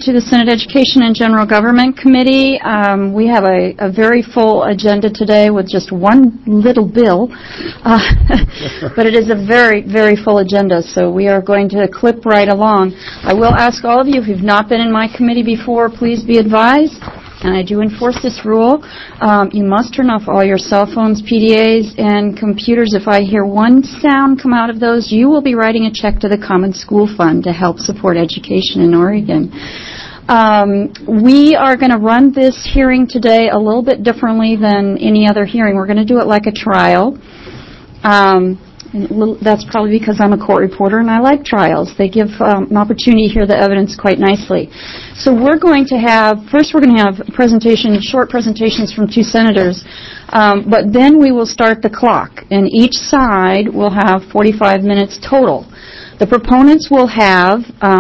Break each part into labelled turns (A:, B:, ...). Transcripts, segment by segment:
A: to the Senate Education and General Government Committee. We have a very full agenda today with just one little bill, but it is a very, very full agenda, so we are going to clip right along. I will ask all of you, if you've not been in my committee before, please be advised, and I do enforce this rule, you must turn off all your cell phones, PDAs, and computers. If I hear one sound come out of those, you will be writing a check to the Common School Fund to help support education in Oregon. We are going to run this hearing today a little bit differently than any other hearing. We're going to do it like a trial. That's probably because I'm a court reporter and I like trials. They give an opportunity to hear the evidence quite nicely. So we're going to have, first we're going to have short presentations from two senators, but then we will start the clock, and each side will have 45 minutes total. The proponents will have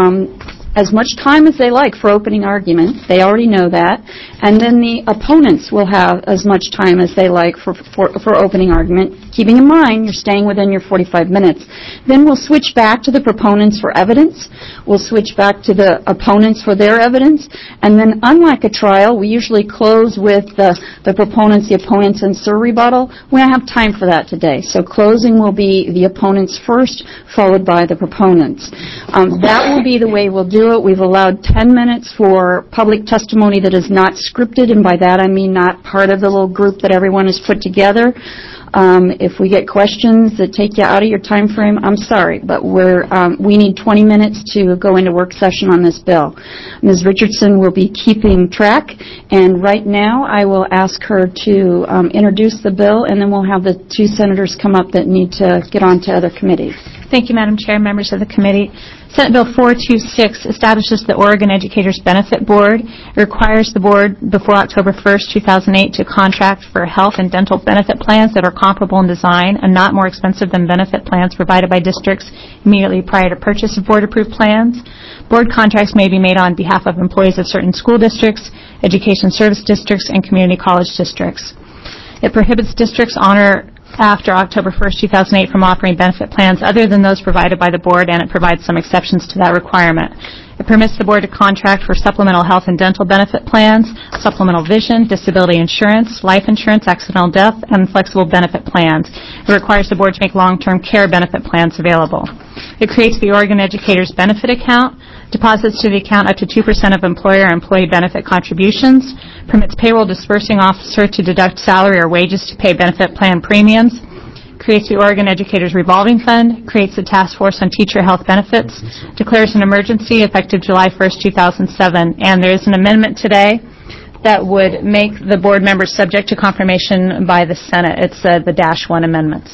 A: as much time as they like for opening argument. They already know that. And then the opponents will have as much time as they like for opening argument, keeping in mind you're staying within your 45 minutes. Then we'll switch back to the proponents for evidence. We'll switch back to the opponents for their evidence. And then, unlike a trial, we usually close with the proponents, the opponents, and Sir rebuttal. We don't have time for that today. So closing will be the opponents first, followed by the proponents. That will be the way we'll do it. We've allowed 10 minutes for public testimony that is not scripted, and by that I mean not part of the little group that everyone has put together. If we get questions that take you out of your time frame, I'm sorry, but we need 20 minutes to go into work session on this bill. Ms. Richardson will be keeping track, and right now I will ask her to introduce the bill, and then we'll have the two senators come up that need to get on to other committees.
B: Thank you, Madam Chair, members of the committee. Senate Bill 426 establishes the Oregon Educators Benefit Board. It requires the board before October 1st, 2008 to contract for health and dental benefit plans that are comparable in design and not more expensive than benefit plans provided by districts immediately prior to purchase of board-approved plans. Board contracts may be made on behalf of employees of certain school districts, education service districts, and community college districts. It prohibits districts after October 1st, 2008 from offering benefit plans other than those provided by the board, and it provides some exceptions to that requirement. It permits the board to contract for supplemental health and dental benefit plans, supplemental vision, disability insurance, life insurance, accidental death, and flexible benefit plans. It requires the board to make long-term care benefit plans available. It creates the Oregon Educators Benefit Account, deposits to the account up to 2% of employer or employee benefit contributions, permits payroll disbursing officer to deduct salary or wages to pay benefit plan premiums, creates the Oregon Educators Revolving Fund, creates the Task Force on Teacher Health Benefits, declares an emergency effective July 1st, 2007, and there is an amendment today that would make the board members subject to confirmation by the Senate. It's the -1 amendment.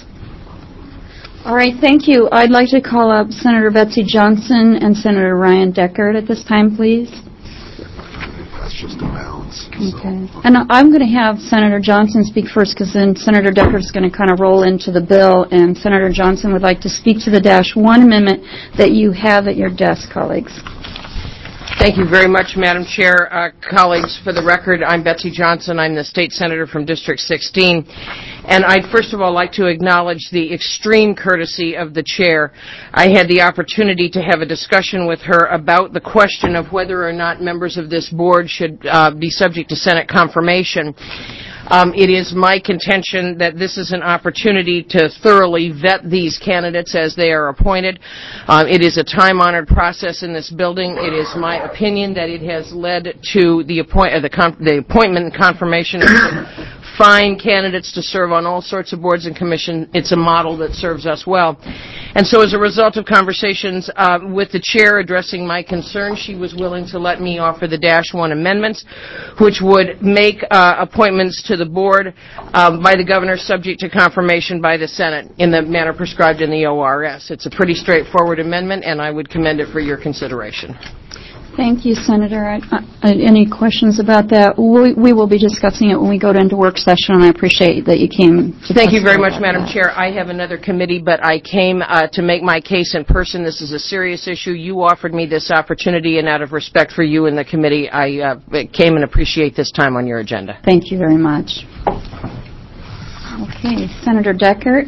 A: All right, thank you. I'd like to call up Senator Betsy Johnson and Senator Ryan Deckard at this time, please.
C: That's just a balance.
A: Okay. And I'm going to have Senator Johnson speak first, because then Senator Deckard is going to kind of roll into the bill, and Senator Johnson would like to speak to the -1 amendment that you have at your desk, colleagues.
D: Thank you very much, Madam Chair. Colleagues, for the record, I'm Betsy Johnson. I'm the state senator from District 16. And I'd first of all like to acknowledge the extreme courtesy of the chair. I had the opportunity to have a discussion with her about the question of whether or not members of this board should be subject to Senate confirmation. It is my contention that this is an opportunity to thoroughly vet these candidates as they are appointed. It is a time-honored process in this building. It is my opinion that it has led to the appointment and confirmation of fine candidates to serve on all sorts of boards and commissions. It's a model that serves us well. And so as a result of conversations with the chair addressing my concerns, she was willing to let me offer the -1 amendments, which would make appointments to the board by the governor subject to confirmation by the Senate in the manner prescribed in the ORS. It's a pretty straightforward amendment, and I would commend it for your consideration.
A: Thank you, Senator. Any questions about that? We will be discussing it when we go into work session, and I appreciate that you came.
D: Thank you very much, Madam Chair. I have another committee, but I came to make my case in person. This is a serious issue. You offered me this opportunity, and out of respect for you and the committee, I came and appreciate this time on your agenda.
A: Thank you very much. Okay, Senator Deckard.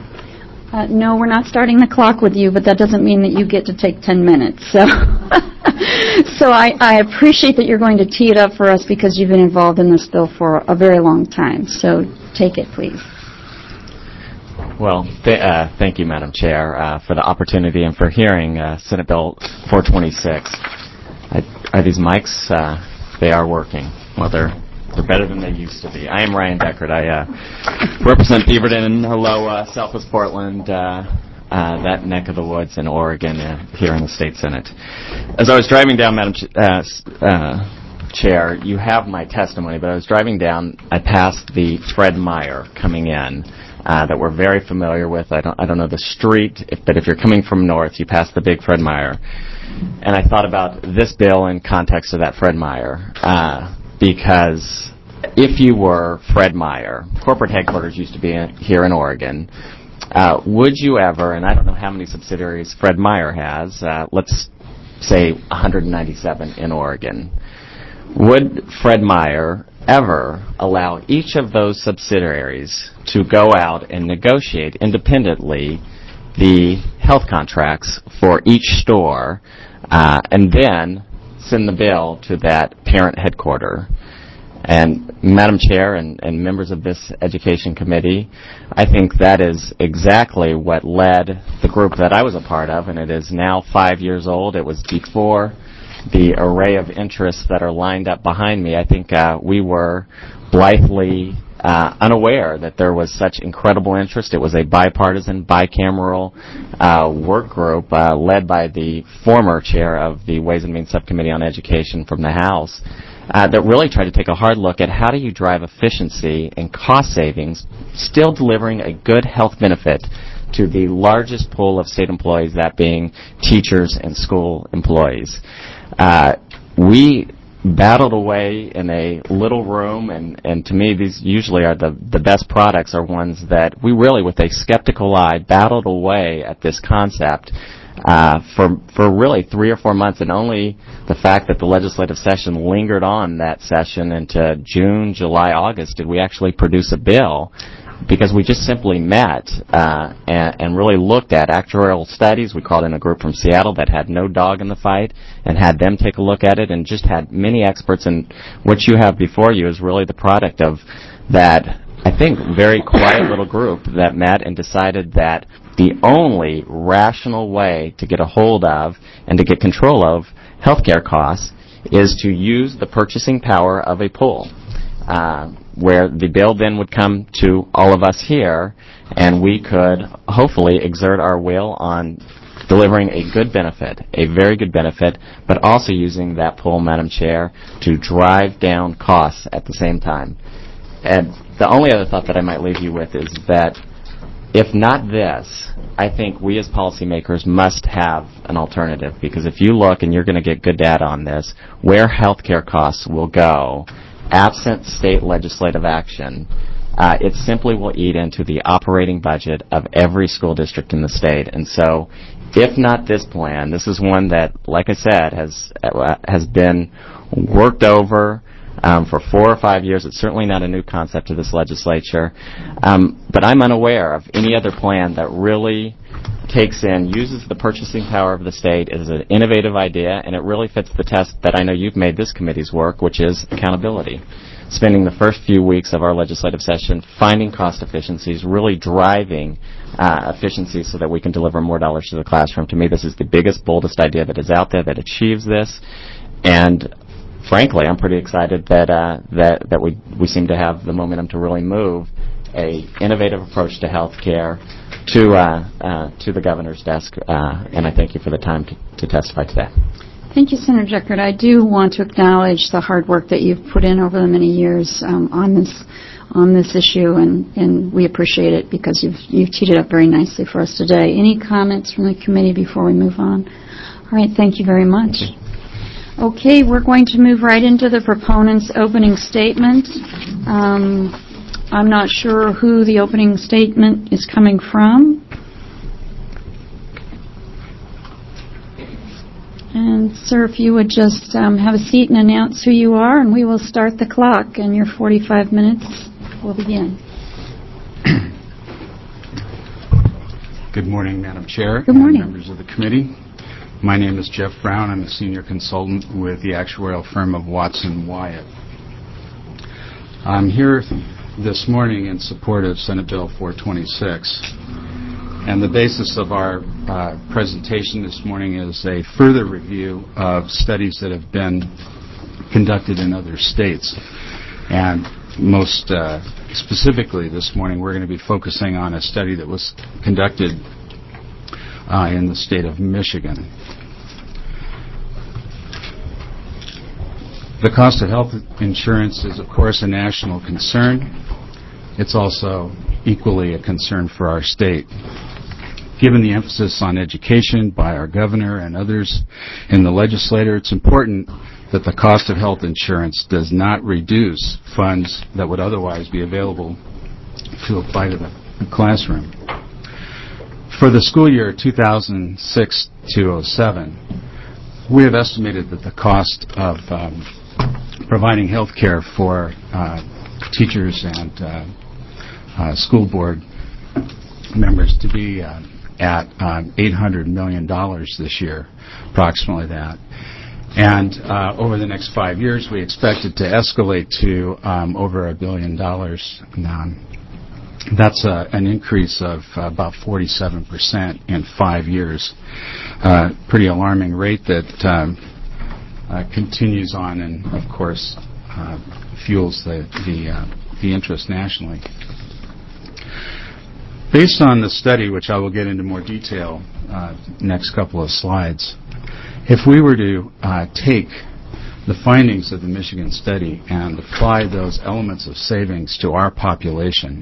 A: No, we're not starting the clock with you, but that doesn't mean that you get to take 10 minutes. So So I appreciate that you're going to tee it up for us because you've been involved in this bill for a very long time. So take it, please.
E: Well, thank you, Madam Chair, for the opportunity and for hearing Senate Bill 426. Are these mics? They are working. Well, they're better than they used to be. I am Ryan Deckard. I represent Beaverton, hello, Southwest Portland, that neck of the woods in Oregon, here in the State Senate. As I was driving down, Madam Chair, you have my testimony, but I was driving down, I passed the Fred Meyer coming in. That we're very familiar with. I don't know the street, but if you're coming from north, you pass the big Fred Meyer. And I thought about this bill in context of that Fred Meyer, because if you were Fred Meyer, corporate headquarters used to be here in Oregon, would you ever, and I don't know how many subsidiaries Fred Meyer has, let's say 197 in Oregon, would Fred Meyer ever allow each of those subsidiaries to go out and negotiate independently the health contracts for each store and then send the bill to that parent headquarter? And Madam Chair and members of this Education Committee, I think that is exactly what led the group that I was a part of, and it is now 5 years old. It was before the array of interests that are lined up behind me. I think we were blithely unaware that there was such incredible interest. It was a bipartisan, bicameral work group led by the former chair of the Ways and Means Subcommittee on Education from the House that really tried to take a hard look at how do you drive efficiency and cost savings, still delivering a good health benefit to the largest pool of state employees, that being teachers and school employees. We battled away in a little room, and to me these usually are the best products are ones that we really, with a skeptical eye, battled away at this concept for really 3 or 4 months, and only the fact that the legislative session lingered on that session into June, July, August did we actually produce a bill, because we just simply met and really looked at actuarial studies. We called in a group from Seattle that had no dog in the fight and had them take a look at it, and just had many experts. And what you have before you is really the product of that, I think, very quiet little group that met and decided that the only rational way to get a hold of and to get control of healthcare costs is to use the purchasing power of a pool. Where the bill then would come to all of us here, and we could hopefully exert our will on delivering a good benefit, a very good benefit, but also using that pool, Madam Chair, to drive down costs at the same time. And the only other thought that I might leave you with is that if not this, I think we as policymakers must have an alternative, because if you look, and you're going to get good data on this, where healthcare costs will go absent state legislative action, it simply will eat into the operating budget of every school district in the state. And so, if not this plan, this is one that, like I said, has been worked over for 4 or 5 years. It's certainly not a new concept to this legislature. But I'm unaware of any other plan that really uses the purchasing power of the state as an innovative idea, and it really fits the test that I know you've made this committee's work, which is accountability. Spending the first few weeks of our legislative session finding cost efficiencies, really driving efficiencies so that we can deliver more dollars to the classroom. To me, this is the biggest, boldest idea that is out there that achieves this, and frankly, I'm pretty excited that we seem to have the momentum to really move a innovative approach to health care to the governor's desk, and I thank you for the time to testify today.
A: Thank you, Senator Deckard. I do want to acknowledge the hard work that you've put in over the many years on this issue, and we appreciate it because you've teed it up very nicely for us today. Any comments from the committee before we move on? All right, thank you very much. Okay, we're going to move right into the proponent's opening statement. I'm not sure who the opening statement is coming from. And, sir, if you would just have a seat and announce who you are, and we will start the clock, and your 45 minutes will begin.
F: Good morning, Madam Chair.
A: Good morning.
F: And members of the committee. My name is Jeff Brown. I'm a senior consultant with the actuarial firm of Watson Wyatt. I'm here this morning in support of Senate Bill 426. And the basis of our presentation this morning is a further review of studies that have been conducted in other states. And most specifically this morning, we're going to be focusing on a study that was conducted in the state of Michigan. The cost of health insurance is, of course, a national concern. It's also equally a concern for our state. Given the emphasis on education by our governor and others in the legislature, it's important that the cost of health insurance does not reduce funds that would otherwise be available to apply to the classroom. For the school year 2006-07, we have estimated that the cost of providing health care for teachers and school board members to be at $800 million this year, approximately that. And over the next 5 years, we expect it to escalate to over $1 billion. That's an increase of about 47% in 5 years. Pretty alarming rate that continues on and, of course, fuels the interest nationally. Based on the study, which I will get into more detail next couple of slides, if we were to take the findings of the Michigan study and apply those elements of savings to our population,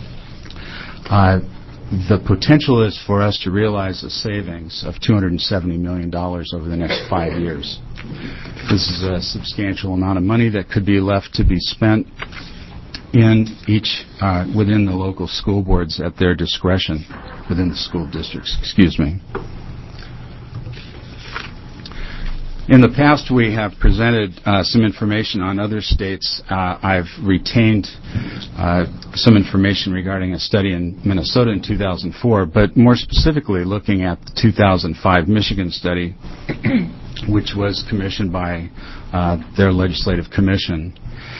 F: the potential is for us to realize a savings of $270 million over the next 5 years. This is a substantial amount of money that could be left to be spent in each within the local school boards at their discretion, within the school districts, In the past, we have presented some information on other states. I've retained some information regarding a study in Minnesota in 2004, but more specifically looking at the 2005 Michigan study, which was commissioned by their legislative commission.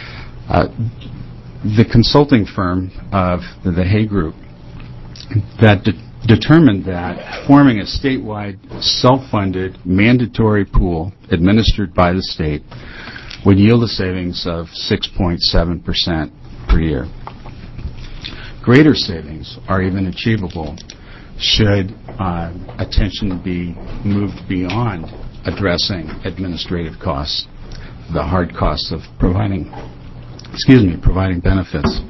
F: The consulting firm of the Hay Group that determined that forming a statewide self-funded mandatory pool administered by the state would yield a savings of 6.7% per year. Greater savings are even achievable should attention be moved beyond addressing administrative costs, the hard costs of providing benefits.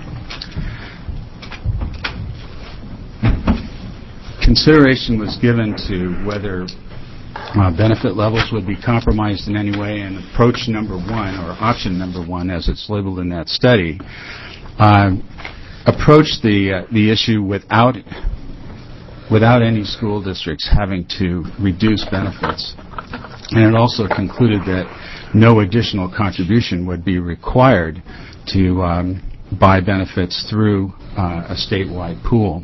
F: Consideration was given to whether benefit levels would be compromised in any way, and approach number one, or option number one as it's labeled in that study, approached the issue without any school districts having to reduce benefits. And it also concluded that no additional contribution would be required to buy benefits through a statewide pool.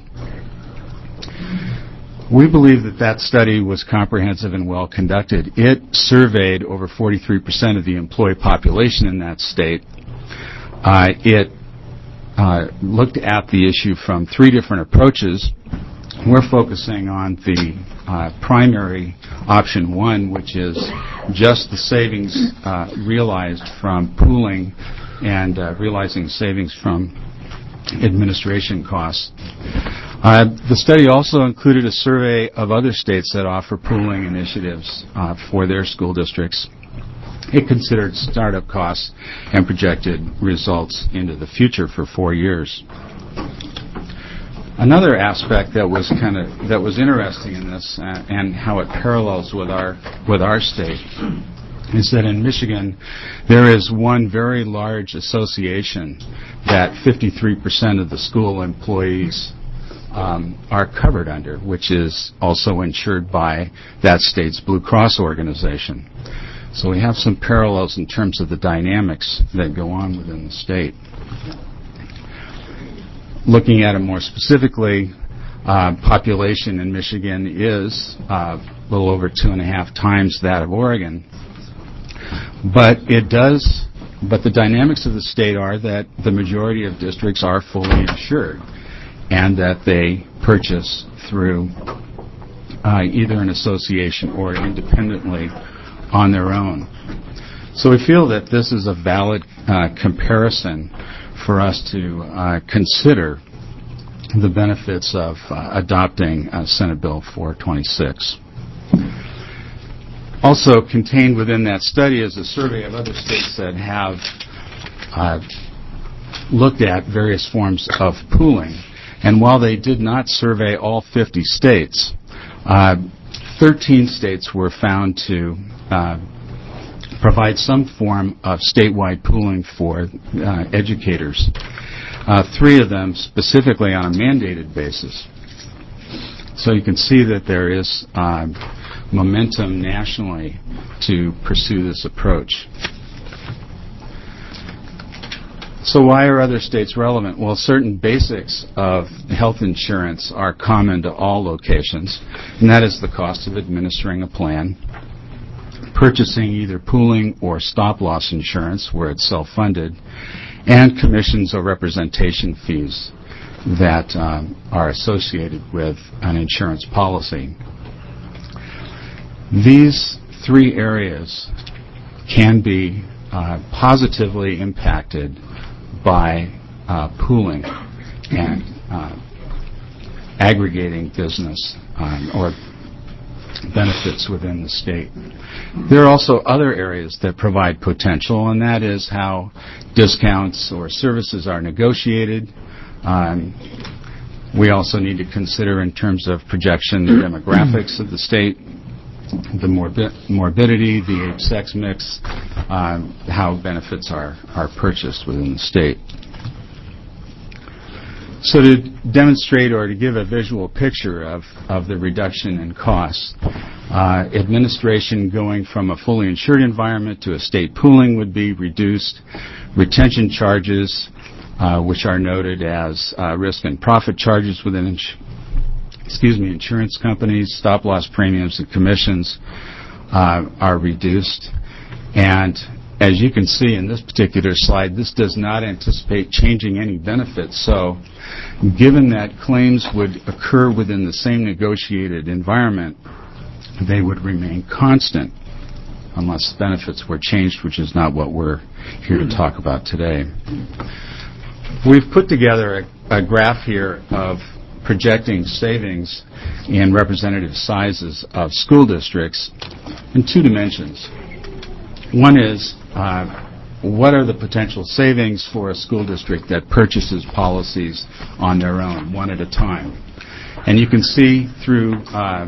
F: We believe that study was comprehensive and well conducted. It surveyed over 43% of the employee population in that state. It looked at the issue from 3 different approaches. We're focusing on the primary option 1, which is just the savings realized from pooling and realizing savings from administration costs. The study also included a survey of other states that offer pooling initiatives for their school districts. It considered startup costs and projected results into the future for 4 years. Another aspect that was interesting in this and how it parallels with our state is that in Michigan there is one very large association that 53% of the school employees are covered under, which is also insured by that state's Blue Cross organization. So we have some parallels in terms of the dynamics that go on within the state. Looking at it more specifically, population in Michigan is little over 2.5 times that of Oregon. But the dynamics of the state are that the majority of districts are fully insured and that they purchase through either an association or independently on their own. So we feel that this is a valid comparison for us to consider the benefits of adopting Senate Bill 426. Also contained within that study is a survey of other states that have looked at various forms of pooling. And while they did not survey all 50 states, 13 states were found to provide some form of statewide pooling for educators. 3 of them specifically on a mandated basis. So you can see that there is momentum nationally to pursue this approach. So why are other states relevant? Well, certain basics of health insurance are common to all locations, and that is the cost of administering a plan, purchasing either pooling or stop-loss insurance where it's self-funded, and commissions or representation fees that are associated with an insurance policy. These 3 areas can be positively impacted by pooling and aggregating business or benefits within the state. There are also other areas that provide potential, and that is how discounts or services are negotiated. We also need to consider in terms of projection the demographics of the state, the morbidity, the age-sex mix, how benefits are purchased within the state. So to demonstrate or to give a visual picture of the reduction in costs, administration going from a fully insured environment to a state pooling would be reduced. Retention charges, which are noted as risk and profit charges within insurance companies, stop-loss premiums and commissions are reduced. And as you can see in this particular slide, this does not anticipate changing any benefits. So given that claims would occur within the same negotiated environment, they would remain constant unless benefits were changed, which is not what we're here to talk about today. We've put together a graph here of projecting savings in representative sizes of school districts in 2 dimensions. One is what are the potential savings for a school district that purchases policies on their own, one at a time. And you can see through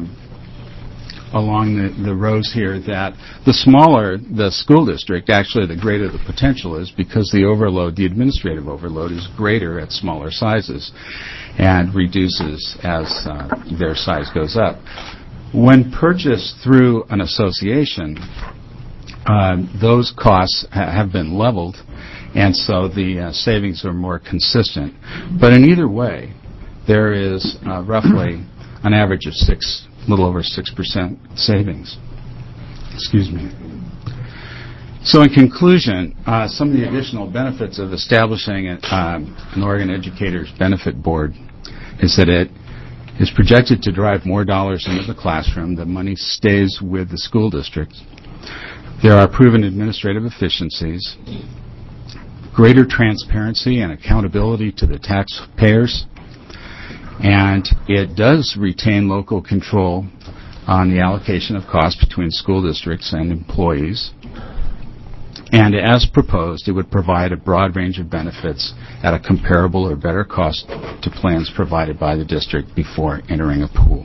F: along the rows here that the smaller the school district, actually the greater the potential is, because the administrative overload is greater at smaller sizes and reduces as their size goes up. When purchased through an association, those costs have been leveled, and so the savings are more consistent. But in either way, there is roughly an average of a little over 6% savings. Excuse me. So in conclusion, some of the additional benefits of establishing an Oregon Educators Benefit Board is that it is projected to drive more dollars into the classroom. The money stays with the school district. There are proven administrative efficiencies, greater transparency and accountability to the taxpayers, and it does retain local control on the allocation of costs between school districts and employees. And as proposed, it would provide a broad range of benefits at a comparable or better cost to plans provided by the district before entering a pool.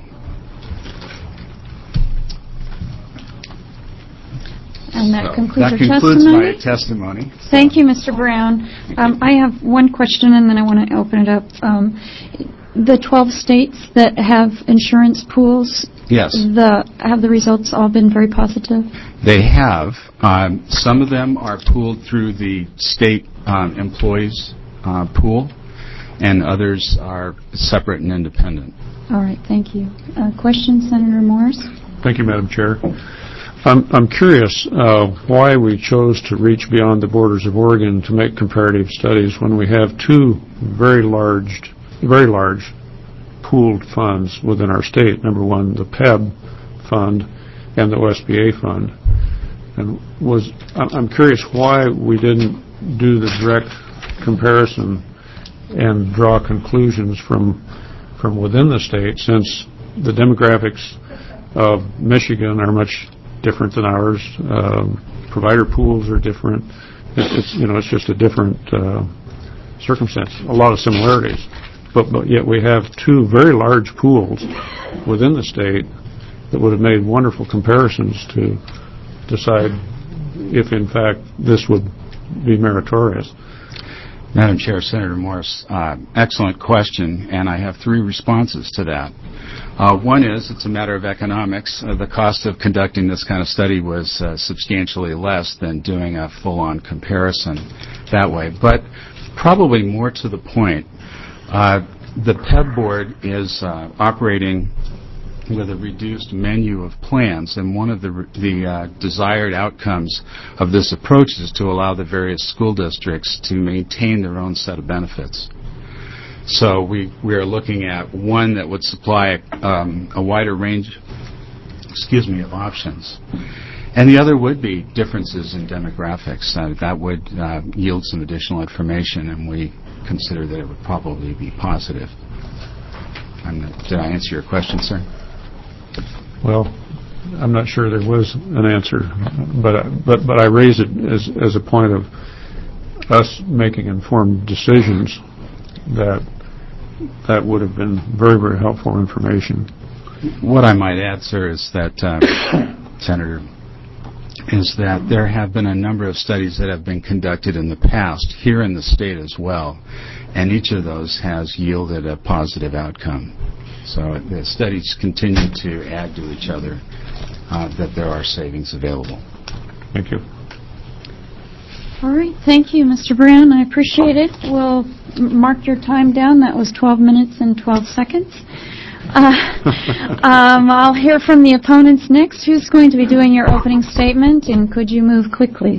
A: And that concludes
F: That
A: your
F: concludes
A: testimony.
F: my testimony.
A: Thank you, Mr. Brown. I have one question, and then I want to open it up. The 12 states that have insurance pools,
F: Yes.
A: have the results all been very positive?
F: They have. Some of them are pooled through the state employees pool, and others are separate and independent.
A: All right, thank you. Question, Senator Morris?
G: Thank you, Madam Chair. I'm curious why we chose to reach beyond the borders of Oregon to make comparative studies when we have two very large pooled funds within our state. Number one, the PEB fund and the OSBA fund. And I'm curious why we didn't do the direct comparison and draw conclusions from within the state, since the demographics of Michigan are much different than ours. Provider pools are different. It's just a different circumstance. A lot of similarities, but yet we have two very large pools within the state that would have made wonderful comparisons to decide if, in fact, this would be meritorious.
F: Madam Chair, Senator Morris, excellent question, and I have three responses to that. One is, it's a matter of economics. The cost of conducting this kind of study was substantially less than doing a full-on comparison that way. But probably more to the point, the PEB board is operating with a reduced menu of plans, and one of the desired outcomes of this approach is to allow the various school districts to maintain their own set of benefits. So we are looking at one that would supply a wider range of options. And the other would be differences in demographics. That would yield some additional information, and we consider that it would probably be positive. Did I answer your question, sir?
G: Well, I'm not sure there was an answer, but I raise it as a point of us making informed decisions that would have been very, very helpful information.
F: What I might add, sir, is that, Senator, is that there have been a number of studies that have been conducted in the past here in the state as well, and each of those has yielded a positive outcome. So the studies continue to add to each other that there are savings available.
G: Thank you.
A: All right. Thank you, Mr. Brown. I appreciate it. We'll mark your time down. That was 12 minutes and 12 seconds. I'll hear from the opponents next. Who's going to be doing your opening statement, and could you move quickly?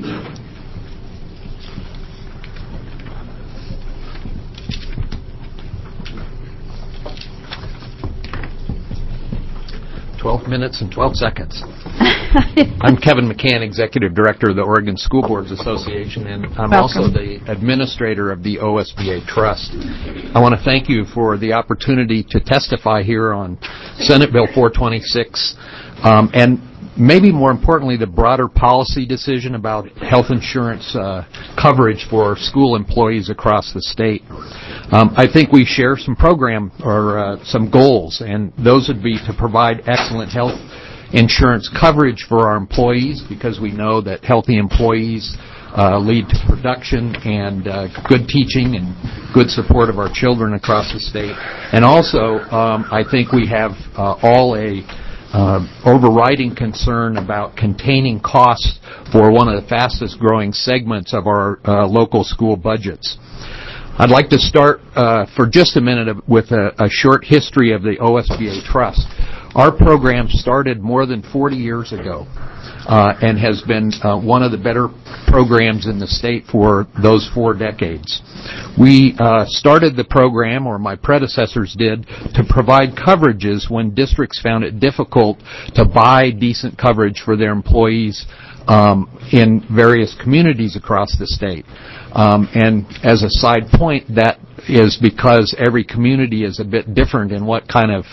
H: 12 minutes and 12 seconds. I'm Kevin McCann, Executive Director of the Oregon School Boards Association, and I'm also the administrator of the OSBA Trust. I want to thank you for the opportunity to testify here on Senate Bill 426, and maybe more importantly, the broader policy decision about health insurance coverage for school employees across the state. I think we share some program or some goals, and those would be to provide excellent health insurance coverage for our employees, because we know that healthy employees lead to production and good teaching and good support of our children across the state. And also, I think we have all a overriding concern about containing costs for one of the fastest growing segments of our local school budgets. I'd like to start for just a minute with a short history of the OSBA Trust. Our program started more than 40 years ago and has been one of the better programs in the state for those 4 decades. We started the program, or my predecessors did, to provide coverages when districts found it difficult to buy decent coverage for their employees in various communities across the state. And as a side point, that is because every community is a bit different in what kind of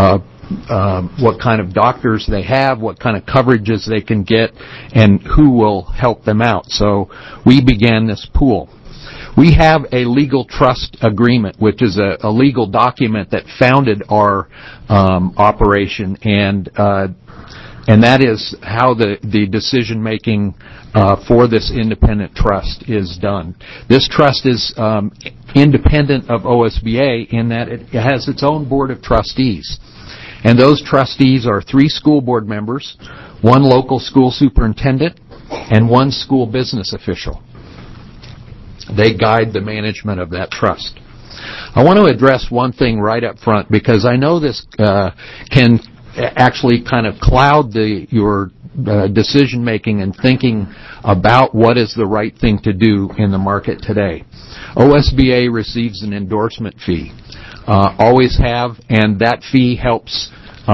H: doctors they have, what kind of coverages they can get, and who will help them out. So we began this pool. We have a legal trust agreement, which is a legal document that founded our operation, and that is how the decision making for this independent trust is done. This trust is independent of OSBA in that it has its own board of trustees. And those trustees are 3 school board members, 1 local school superintendent, and 1 school business official. They guide the management of that trust. I want to address one thing right up front, because I know this can actually kind of cloud your decision making and thinking about what is the right thing to do in the market today. OSBA receives an endorsement fee, always have, and that fee helps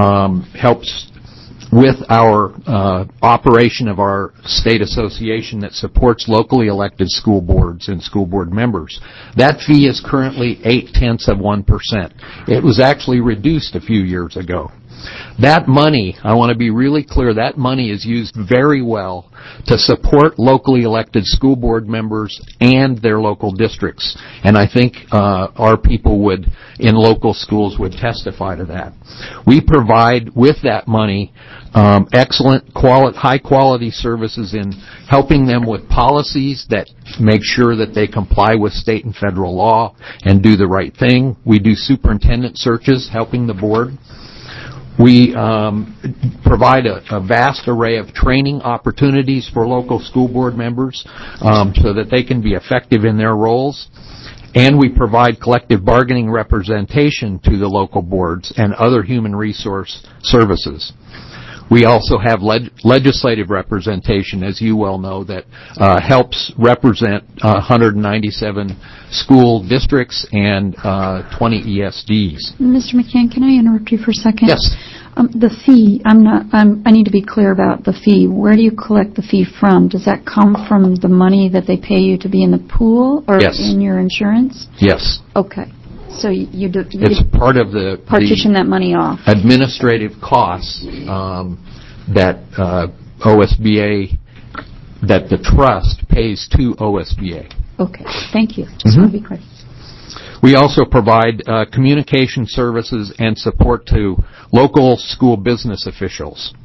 H: with our operation of our state association that supports locally elected school boards and school board members. That fee is currently 0.8%. It was actually reduced a few years ago. That money, I want to be really clear, that money is used very well to support locally elected school board members and their local districts. And I think our people in local schools would testify to that. We provide, with that money, excellent, high-quality services in helping them with policies that make sure that they comply with state and federal law and do the right thing. We do superintendent searches, helping the board. We provide a vast array of training opportunities for local school board members so that they can be effective in their roles. And we provide collective bargaining representation to the local boards and other human resource services. We also have legislative representation, as you well know, that helps represent 197 school districts and 20 ESDs.
A: Mr. McCann, can I interrupt you for a second?
H: Yes.
A: The fee, I need to be clear about the fee. Where do you collect the fee from? Does that come from the money that they pay you to be in the pool or
H: Yes.
A: in your insurance?
H: Yes.
A: Okay. So you
H: It's part of the
A: partition that money off.
H: Administrative costs that OSBA, that the trust pays to OSBA.
A: Okay. Thank you. Just want to be clear.
H: We also provide communication services and support to local school business officials.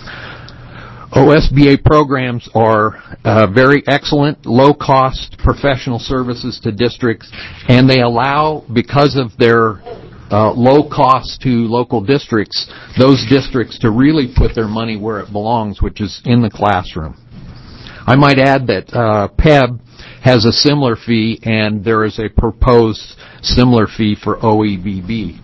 H: OSBA programs are very excellent, low-cost professional services to districts, and they allow, because of their low cost to local districts, those districts to really put their money where it belongs, which is in the classroom. I might add that PEB has a similar fee, and there is a proposed similar fee for OEBB.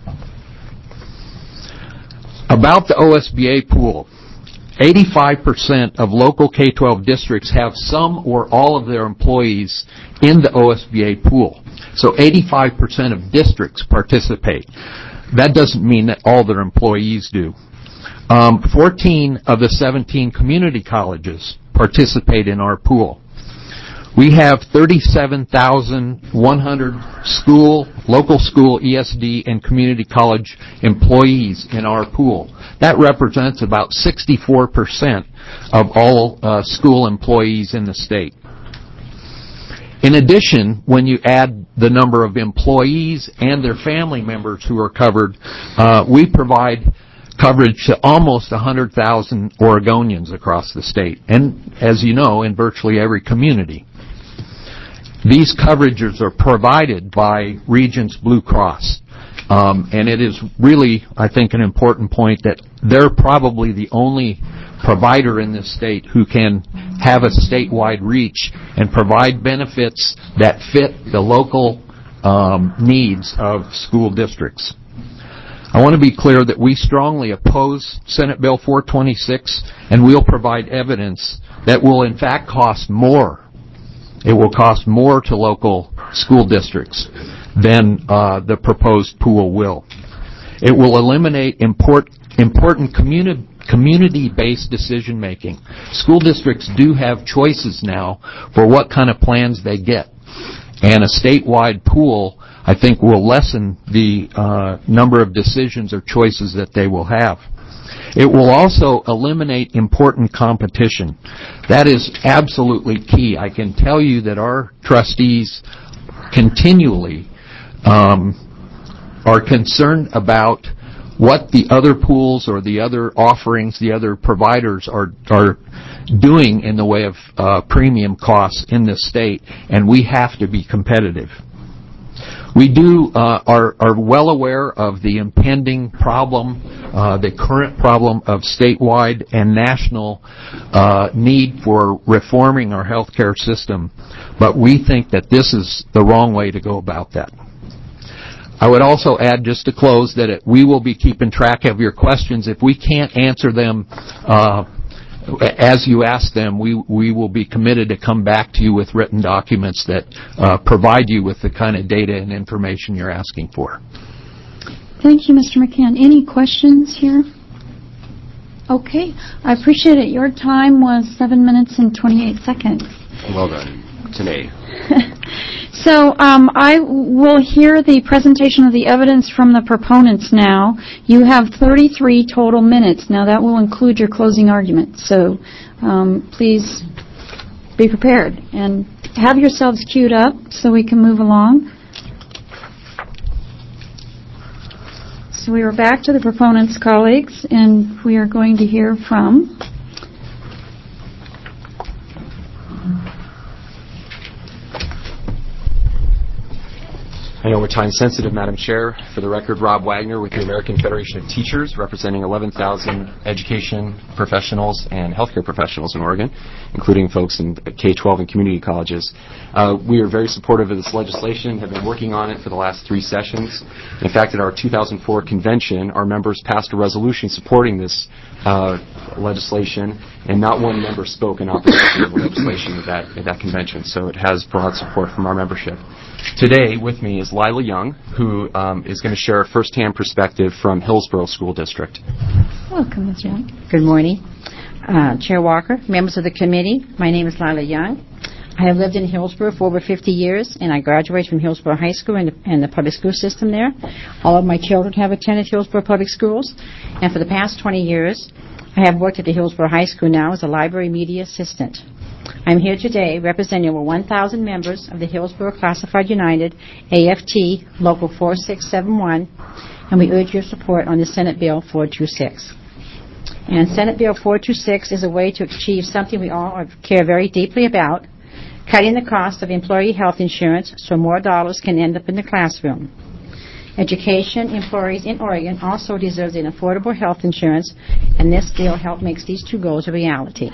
H: About the OSBA pool, 85% of local K-12 districts have some or all of their employees in the OSBA pool. So 85% of districts participate. That doesn't mean that all their employees do. 14 of the 17 community colleges participate in our pool. We have 37,100 local school, ESD, and community college employees in our pool. That represents about 64% of all school employees in the state. In addition, when you add the number of employees and their family members who are covered, we provide coverage to almost 100,000 Oregonians across the state, and as you know, in virtually every community. These coverages are provided by Regents Blue Cross, and it is really, I think, an important point that they're probably the only provider in this state who can have a statewide reach and provide benefits that fit the local needs of school districts. I want to be clear that we strongly oppose Senate Bill 426, and we'll provide evidence that will in fact cost more. It will cost more to local school districts than the proposed pool will. It will eliminate important community-based decision-making. School districts do have choices now for what kind of plans they get. And a statewide pool, I think, will lessen the number of decisions or choices that they will have. It will also eliminate important competition. That is absolutely key. I can tell you that our trustees continually are concerned about what the other pools or the other offerings, the other providers are doing in the way of premium costs in this state, and we have to be competitive. We are well aware of the impending problem, the current problem of statewide and national need for reforming our healthcare system, but we think that this is the wrong way to go about that. I would also add, just to close, that we will be keeping track of your questions. If we can't answer them as you ask them, we will be committed to come back to you with written documents that provide you with the kind of data and information you're asking for.
A: Thank you, Mr. McCann. Any questions here? Okay. I appreciate it. Your time was 7 minutes and 28 seconds.
C: Well done. It's an A.
A: So I will hear the presentation of the evidence from the proponents now. You have 33 total minutes. Now, that will include your closing argument. So please be prepared and have yourselves queued up so we can move along. So we are back to the proponents' colleagues, and we are going to hear from
I: I know we're time sensitive, Madam Chair. For the record, Rob Wagner with the American Federation of Teachers, representing 11,000 education professionals and healthcare professionals in Oregon, including folks in K-12 and community colleges. We are very supportive of this legislation, have been working on it for the last 3 sessions. In fact, at our 2004 convention, our members passed a resolution supporting this legislation, and not one member spoke in opposition to the legislation at that convention, so it has broad support from our membership. Today with me is Lila Young, who is going to share a first-hand perspective from Hillsborough School District.
A: Welcome, Ms. Young.
J: Good morning. Chair Walker, members of the committee, my name is Lila Young. I have lived in Hillsborough for over 50 years, and I graduated from Hillsborough High School and the public school system there. All of my children have attended Hillsborough Public Schools, and for the past 20 years, I have worked at the Hillsborough High School now as a library media assistant. I'm here today representing over 1,000 members of the Hillsborough Classified United, AFT, Local 4671, and we urge your support on the Senate Bill 426. And Senate Bill 426 is a way to achieve something we all care very deeply about, cutting the cost of employee health insurance so more dollars can end up in the classroom. Education employees in Oregon also deserve an affordable health insurance, and this bill helps make these 2 goals a reality.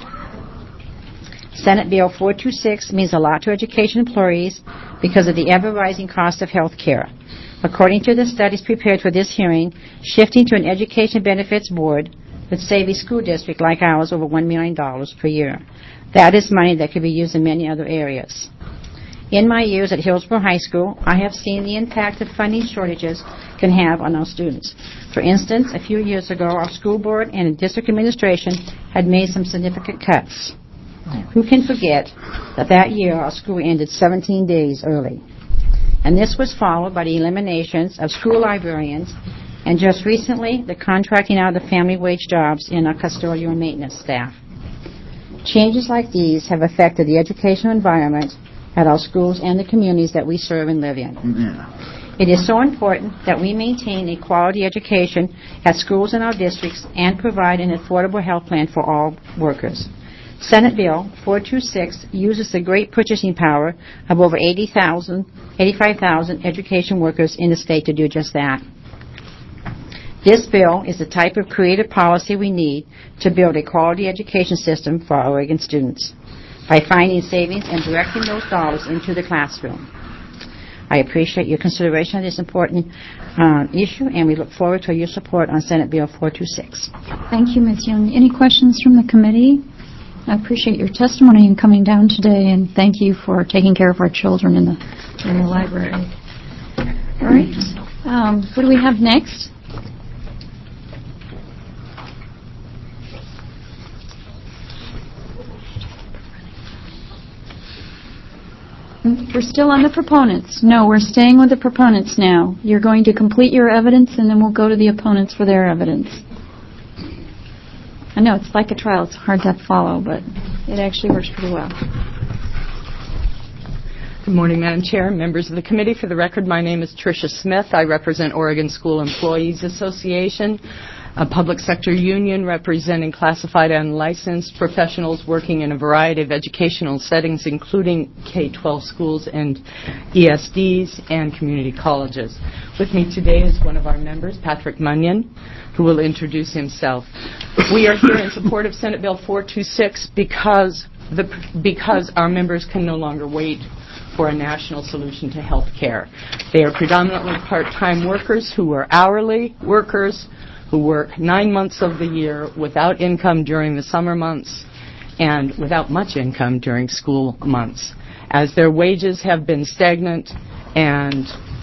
J: Senate Bill 426 means a lot to education employees because of the ever-rising cost of health care. According to the studies prepared for this hearing, shifting to an education benefits board would save a school district like ours over $1 million per year. That is money that could be used in many other areas. In my years at Hillsborough High School, I have seen the impact that funding shortages can have on our students. For instance, a few years ago, our school board and district administration had made some significant cuts. Who can forget that year our school ended 17 days early? And this was followed by the eliminations of school librarians and just recently the contracting out of the family wage jobs in our custodial and maintenance staff. Changes like these have affected the educational environment at our schools and the communities that we serve and live in. It is so important that we maintain a quality education at schools in our districts and provide an affordable health plan for all workers. Senate Bill 426 uses the great purchasing power of over 85,000 education workers in the state to do just that. This bill is the type of creative policy we need to build a quality education system for our Oregon students by finding savings and directing those dollars into the classroom. I appreciate your consideration of this important issue, and we look forward to your support on Senate Bill 426.
A: Thank you, Ms. Young. Any questions from the committee? I appreciate your testimony and coming down today, and thank you for taking care of our children in the library. All right. What do we have next? We're still on the proponents. No, we're staying with the proponents now. You're going to complete your evidence, and then we'll go to the opponents for their evidence. I know, it's like a trial. It's hard to follow, but it actually works pretty well.
K: Good morning, Madam Chair, members of the committee. For the record, my name is Tricia Smith. I represent Oregon School Employees Association, a public sector union representing classified and licensed professionals working in a variety of educational settings, including K-12 schools and ESDs and community colleges. With me today is one of our members, Patrick Munyon, who will introduce himself. We are here in support of Senate Bill 426 because our members can no longer wait for a national solution to health care. They are predominantly part-time workers who are hourly workers who work 9 months of the year without income during the summer months and without much income during school months. As their wages have been stagnant and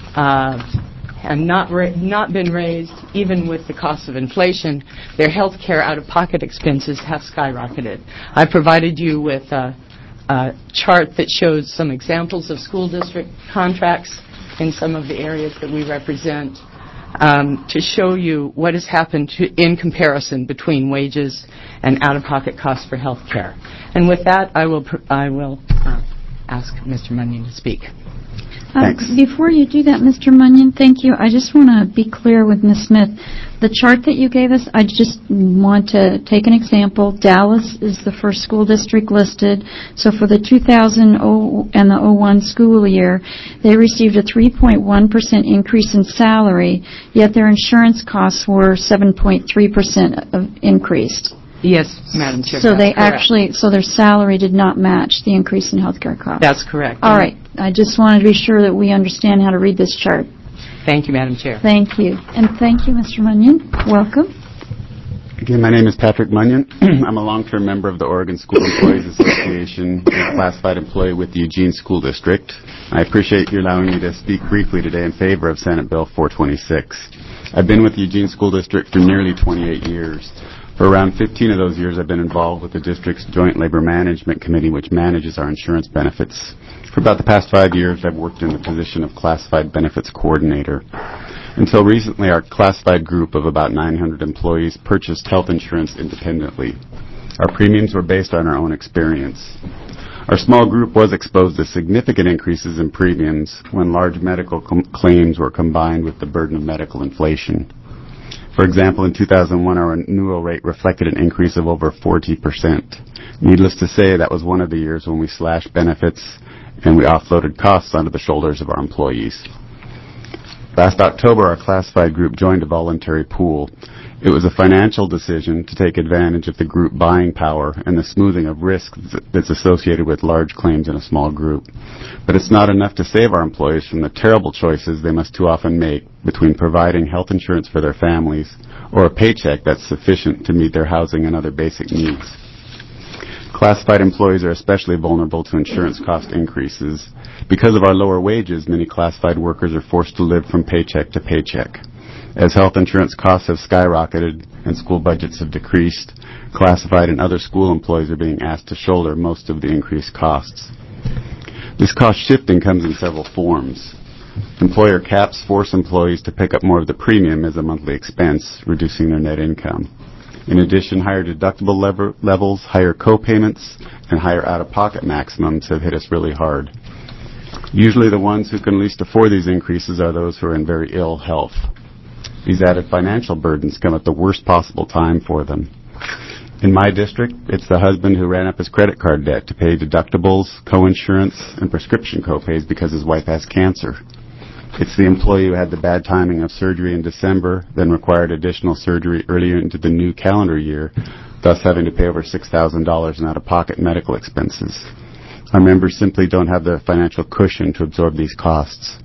K: not been raised, even with the cost of inflation, their health care out-of-pocket expenses have skyrocketed. I provided you with a chart that shows some examples of school district contracts in some of the areas that we represent to show you what has happened in comparison between wages and out-of-pocket costs for health care. And with that, I will ask Mr. Munyon to speak.
A: Thanks. Before you do that, Mr. Munyon, thank you. I just want to be clear with Ms. Smith. The chart that you gave us, I just want to take an example. Dallas is the first school district listed. So for the 2000 and the 01 school year, they received a 3.1% increase in salary, yet their insurance costs were 7.3% increased.
K: Yes, Madam Chair.
A: So so their salary did not match the increase in health care costs.
K: That's correct.
A: All right. I just wanted to be sure that we understand how to read this chart.
K: Thank you, Madam Chair.
A: Thank you. And thank you, Mr. Munyon. Welcome.
L: Again, my name is Patrick Munyon. I'm a long-term member of the Oregon School Employees Association and a classified employee with the Eugene School District. I appreciate you allowing me to speak briefly today in favor of Senate Bill 426. I've been with the Eugene School District for nearly 28 years. For around 15 of those years, I've been involved with the district's Joint Labor Management Committee, which manages our insurance benefits. For about the past 5 years, I've worked in the position of Classified Benefits Coordinator. Until recently, our classified group of about 900 employees purchased health insurance independently. Our premiums were based on our own experience. Our small group was exposed to significant increases in premiums when large medical claims were combined with the burden of medical inflation. For example, in 2001, our renewal rate reflected an increase of over 40%. Needless to say, that was one of the years when we slashed benefits and we offloaded costs onto the shoulders of our employees. Last October, our classified group joined a voluntary pool. It was a financial decision to take advantage of the group buying power and the smoothing of risk that's associated with large claims in a small group. But it's not enough to save our employees from the terrible choices they must too often make between providing health insurance for their families or a paycheck that's sufficient to meet their housing and other basic needs. Classified employees are especially vulnerable to insurance cost increases. Because of our lower wages, many classified workers are forced to live from paycheck to paycheck. As health insurance costs have skyrocketed and school budgets have decreased, classified and other school employees are being asked to shoulder most of the increased costs. This cost shifting comes in several forms. Employer caps force employees to pick up more of the premium as a monthly expense, reducing their net income. In addition, higher deductible levels, higher co-payments, and higher out-of-pocket maximums have hit us really hard. Usually the ones who can least afford these increases are those who are in very ill health. These added financial burdens come at the worst possible time for them. In my district, it's the husband who ran up his credit card debt to pay deductibles, co-insurance, and prescription co-pays because his wife has cancer. It's the employee who had the bad timing of surgery in December, then required additional surgery earlier into the new calendar year, thus having to pay over $6,000 in out-of-pocket medical expenses. Our members simply don't have the financial cushion to absorb these costs.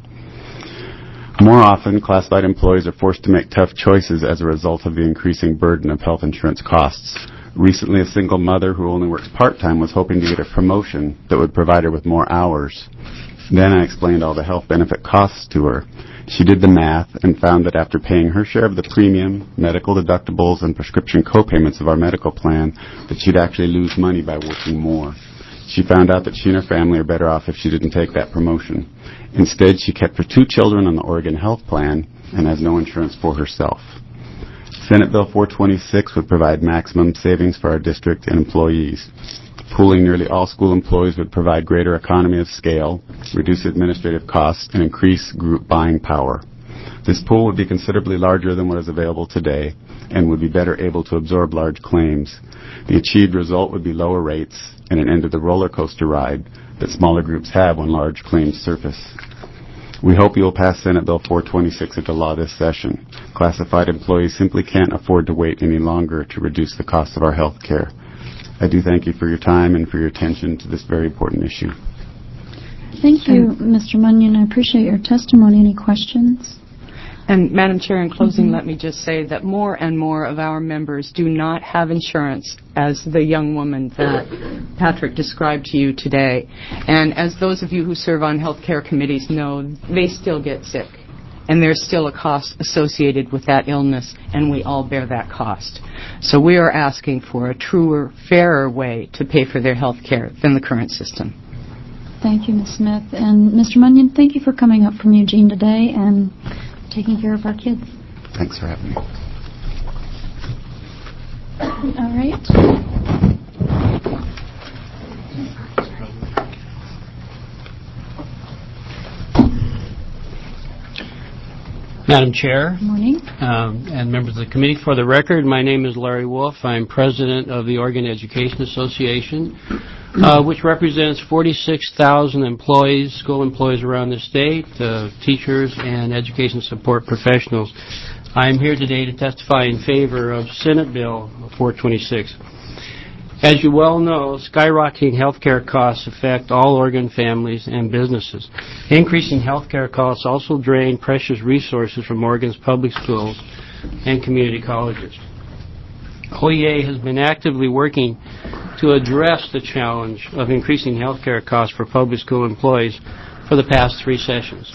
L: More often, classified employees are forced to make tough choices as a result of the increasing burden of health insurance costs. Recently, a single mother who only works part-time was hoping to get a promotion that would provide her with more hours. Then I explained all the health benefit costs to her. She did the math and found that after paying her share of the premium, medical deductibles, and prescription co-payments of our medical plan, that she'd actually lose money by working more. She found out that she and her family are better off if she didn't take that promotion. Instead, she kept her 2 children on the Oregon Health Plan and has no insurance for herself. Senate Bill 426 would provide maximum savings for our district and employees. Pooling nearly all school employees would provide greater economy of scale, reduce administrative costs, and increase group buying power. This pool would be considerably larger than what is available today and would be better able to absorb large claims. The achieved result would be lower rates and an end to the roller coaster ride that smaller groups have when large claims surface. We hope you will pass Senate Bill 426 into law this session. Classified employees simply can't afford to wait any longer to reduce the cost of our health care. I do thank you for your time and for your attention to this very important issue.
A: Thank you, Mr. Munyon. I appreciate your testimony. Any questions?
K: And Madam Chair, in closing, let me just say that more and more of our members do not have insurance, as the young woman that Patrick described to you today. And as those of you who serve on health care committees know, they still get sick. And there's still a cost associated with that illness, and we all bear that cost. So we are asking for a truer, fairer way to pay for their health care than the current system.
A: Thank you, Ms. Smith. And Mr. Munyon, thank you for coming up from Eugene today and taking care of our kids.
L: Thanks for having me.
A: All right.
M: Madam Chair.
A: Good morning.
M: And members of the committee, for the record, my name is Larry Wolf. I'm president of the Oregon Education Association, which represents 46,000 employees, school employees around the state, teachers and education support professionals. I'm here today to testify in favor of Senate Bill 426. As you well know, skyrocketing health care costs affect all Oregon families and businesses. Increasing health care costs also drain precious resources from Oregon's public schools and community colleges. OEA has been actively working to address the challenge of increasing health care costs for public school employees for the past 3 sessions.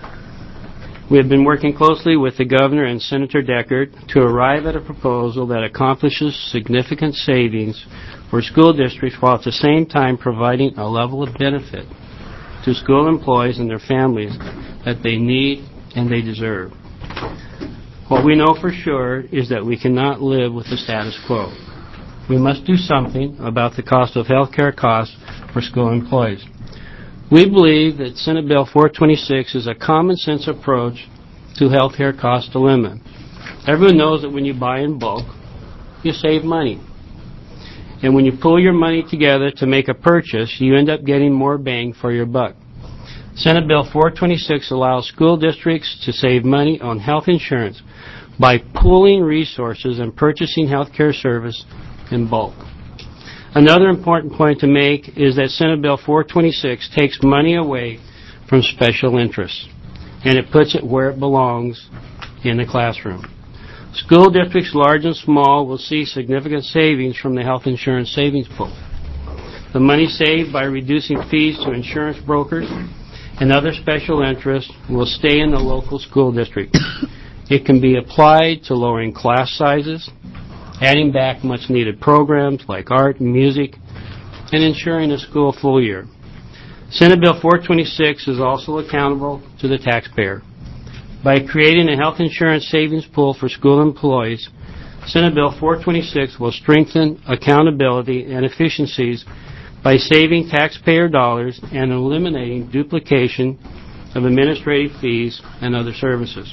M: We have been working closely with the Governor and Senator Deckard to arrive at a proposal that accomplishes significant savings for school districts while at the same time providing a level of benefit to school employees and their families that they need and they deserve. What we know for sure is that we cannot live with the status quo. We must do something about the cost of health care costs for school employees. We believe that Senate Bill 426 is a common-sense approach to health care cost dilemma. Everyone knows that when you buy in bulk, you save money. And when you pull your money together to make a purchase, you end up getting more bang for your buck. Senate Bill 426 allows school districts to save money on health insurance by pooling resources and purchasing health care service in bulk. Another important point to make is that Senate Bill 426 takes money away from special interests, and it puts it where it belongs, in the classroom. School districts large and small will see significant savings from the health insurance savings pool. The money saved by reducing fees to insurance brokers and other special interests will stay in the local school district. It can be applied to lowering class sizes, adding back much-needed programs like art and music, and ensuring a school full year. Senate Bill 426 is also accountable to the taxpayer. By creating a health insurance savings pool for school employees, Senate Bill 426 will strengthen accountability and efficiencies by saving taxpayer dollars and eliminating duplication of administrative fees and other services.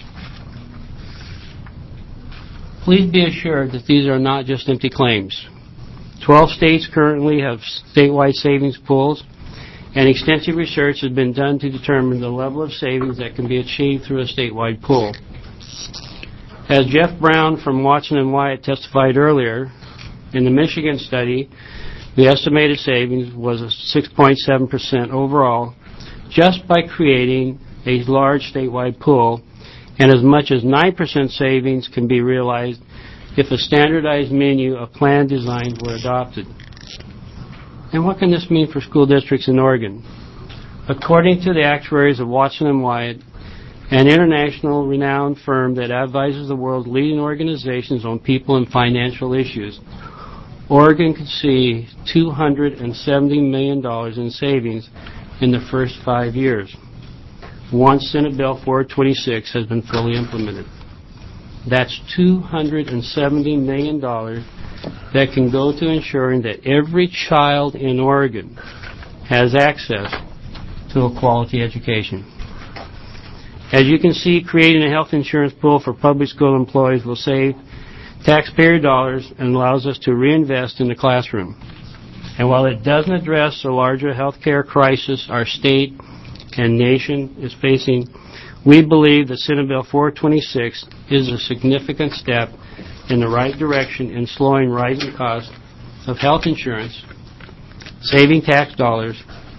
M: Please be assured that these are not just empty claims. 12 states currently have statewide savings pools, and extensive research has been done to determine the level of savings that can be achieved through a statewide pool. As Jeff Brown from Watson & Wyatt testified earlier, in the Michigan study, the estimated savings was 6.7% overall just by creating a large statewide pool, and as much as 9% savings can be realized if a standardized menu of plan designs were adopted. And what can this mean for school districts in Oregon? According to the actuaries of Watson & Wyatt, an international renowned firm that advises the world's leading organizations on people and financial issues, Oregon could see $270 million in savings in the first 5 years, once Senate Bill 426 has been fully implemented. That's $270 million that can go to ensuring that every child in Oregon has access to a quality education. As you can see, creating a health insurance pool for public school employees will save taxpayer dollars and allows us to reinvest in the classroom. And while it doesn't address the larger health care crisis our state and nation is facing, we believe that Senate Bill 426 is a significant step in the right direction in slowing rising costs of health insurance, saving tax dollars,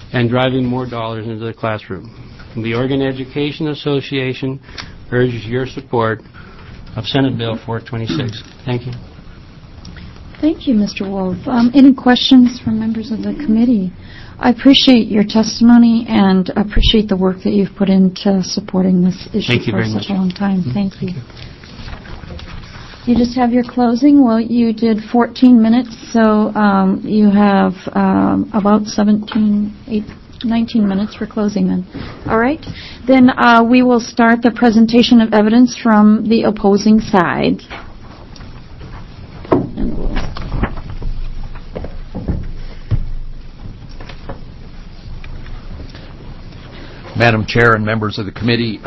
M: and driving more dollars into the classroom. The Oregon Education Association urges your support of Senate Bill 426. Thank you.
A: Thank you, Mr. Wolf. Any questions from members of the committee? I appreciate your testimony and appreciate the work that you've put into supporting this issue for such a long time. Thank you. You just have your closing. Well, you did 14 minutes, so you have about 19 minutes for closing then. All right. Then we will start the presentation of evidence from the opposing side.
H: Madam Chair and members of the committee,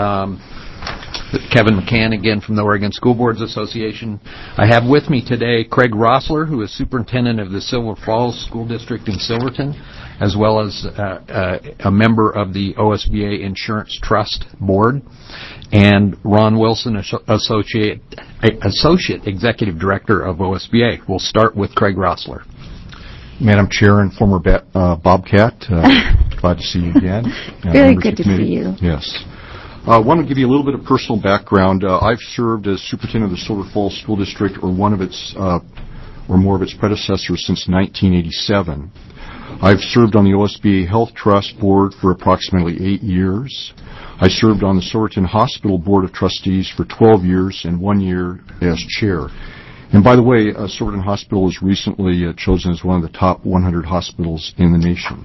H: Kevin McCann again from the Oregon School Boards Association. I have with me today Craig Rossler, who is superintendent of the Silver Falls School District in Silverton, as well as a member of the OSBA Insurance Trust Board, and Ron Wilson, Associate Executive Director of OSBA. We'll start with Craig Rossler.
N: Madam Chair and former Bobcat, glad to see you again.
A: Very good to see you.
N: Yes. I want to give you a little bit of personal background. I've served as superintendent of the Silver Falls School District, or one of its, or more of its predecessors, since 1987. I've served on the OSBA Health Trust Board for approximately 8 years. I served on the Silverton Hospital Board of Trustees for 12 years and 1 year as chair. And by the way, Silverton Hospital was recently chosen as one of the top 100 hospitals in the nation.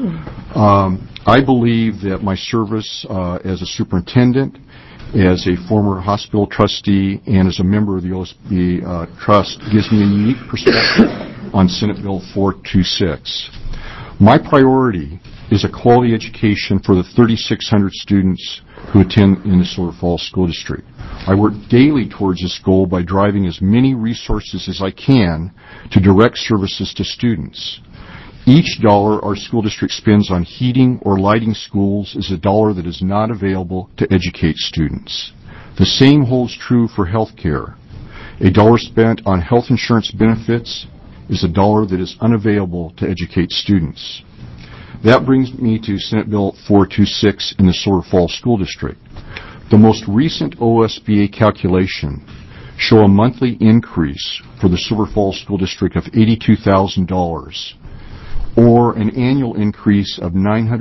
N: I believe that my service as a superintendent, as a former hospital trustee, and as a member of the OSBA Trust gives me a unique perspective on Senate Bill 426. My priority is a quality education for the 3,600 students who attend in the Silver Falls School District. I work daily towards this goal by driving as many resources as I can to direct services to students. Each dollar our school district spends on heating or lighting schools is a dollar that is not available to educate students. The same holds true for health care. A dollar spent on health insurance benefits is a dollar that is unavailable to educate students. That brings me to Senate Bill 426 in the Silver Falls School District. The most recent OSBA calculation show a monthly increase for the Silver Falls School District of $82,000, or an annual increase of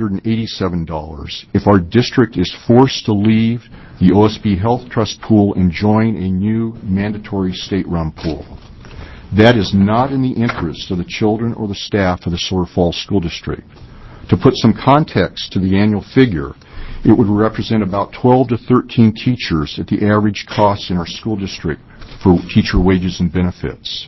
N: $987 if our district is forced to leave the OSB Health Trust pool and join a new mandatory state-run pool. That is not in the interest of the children or the staff of the Silver Falls School District. To put some context to the annual figure, it would represent about 12 to 13 teachers at the average cost in our school district for teacher wages and benefits.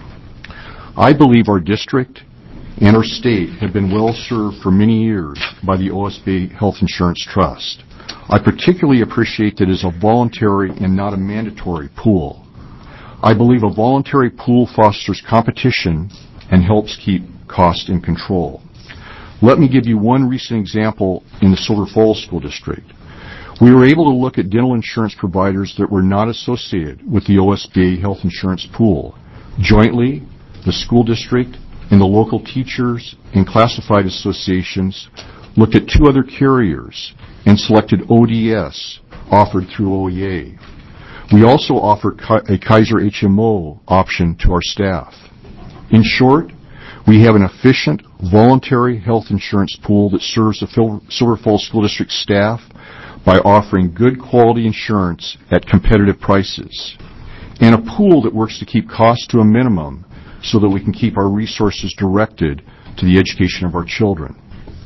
N: I believe our district and our state have been well served for many years by the OSBA Health Insurance Trust. I particularly appreciate that it is a voluntary and not a mandatory pool. I believe a voluntary pool fosters competition and helps keep costs in control. Let me give you one recent example in the Silver Falls School District. We were able to look at dental insurance providers that were not associated with the OSBA Health Insurance Pool. Jointly, the school district and the local teachers and classified associations looked at 2 other carriers and selected ODS, offered through OEA. We also offer a Kaiser HMO option to our staff. In short, we have an efficient, voluntary health insurance pool that serves the Silver Falls School District staff by offering good quality insurance at competitive prices, and a pool that works to keep costs to a minimum so that we can keep our resources directed to the education of our children.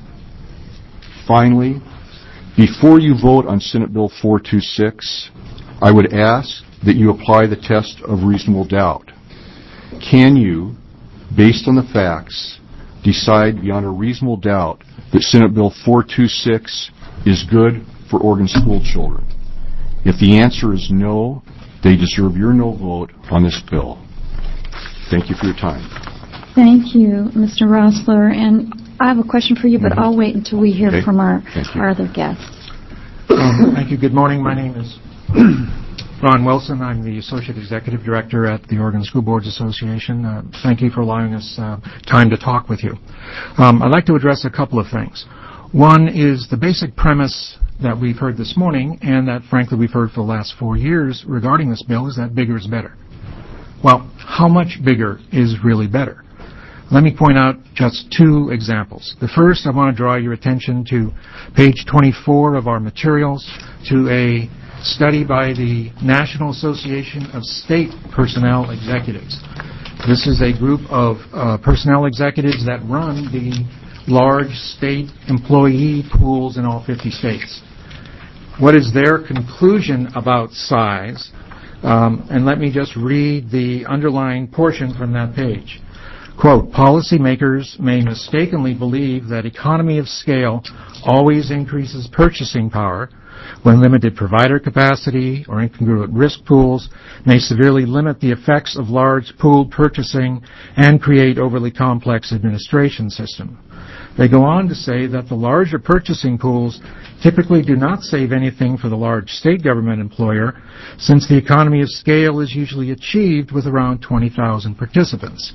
N: Finally, before you vote on Senate Bill 426, I would ask that you apply the test of reasonable doubt. Can you, based on the facts, decide beyond a reasonable doubt that Senate Bill 426 is good for Oregon school children? If the answer is no, they deserve your no vote on this bill. Thank you for your time.
A: Thank you, Mr. Rossler. And I have a question for you, but I'll wait until we hear from our other guests.
O: Thank you. Good morning. My name is Ron Wilson. I'm the Associate Executive Director at the Oregon School Boards Association. Thank you for allowing us time to talk with you. I'd like to address a couple of things. One is the basic premise that we've heard this morning, and that frankly we've heard for the last 4 years regarding this bill, is that bigger is better. Well, how much bigger is really better? Let me point out just 2 examples. The first, I want to draw your attention to page 24 of our materials, to a study by the National Association of State Personnel Executives. This is a group of personnel executives that run the large state employee pools in all 50 states. What is their conclusion about size? And let me just read the underlying portion from that page. Quote, policymakers may mistakenly believe that economy of scale always increases purchasing power when limited provider capacity or incongruent risk pools may severely limit the effects of large pooled purchasing and create overly complex administration system. They go on to say that the larger purchasing pools typically do not save anything for the large state government employer, since the economy of scale is usually achieved with around 20,000 participants.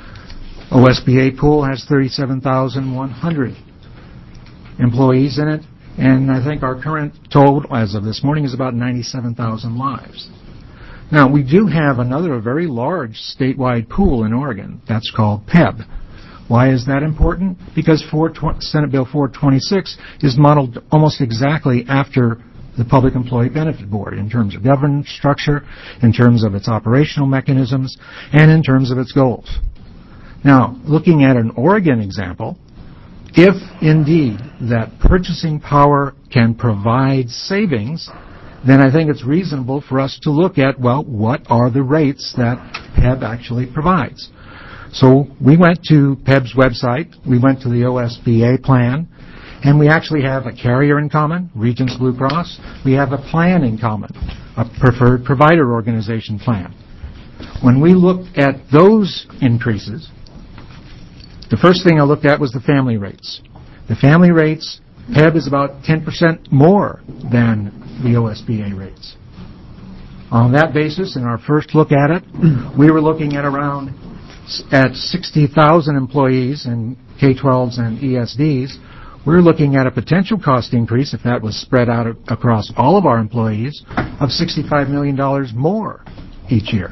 O: OSBA pool has 37,100 employees in it, and I think our current total as of this morning is about 97,000 lives. Now, we do have another very large statewide pool in Oregon. That's called PEB. Why is that important? Because Senate Bill 426 is modeled almost exactly after the Public Employee Benefit Board in terms of governance structure, in terms of its operational mechanisms, and in terms of its goals. Now, looking at an Oregon example, if indeed that purchasing power can provide savings, then I think it's reasonable for us to look at, well, what are the rates that PEB actually provides? So we went to PEB's website, we went to the OSBA plan, and we actually have a carrier in common, Regents Blue Cross. We have a plan in common, a preferred provider organization plan. When we looked at those increases, the first thing I looked at was the family rates. The family rates, PEB is about 10% more than the OSBA rates. On that basis, in our first look at it, we were looking at 60,000 employees in K-12s and ESDs. We're looking at a potential cost increase, if that was spread out across all of our employees, of $65 million more each year.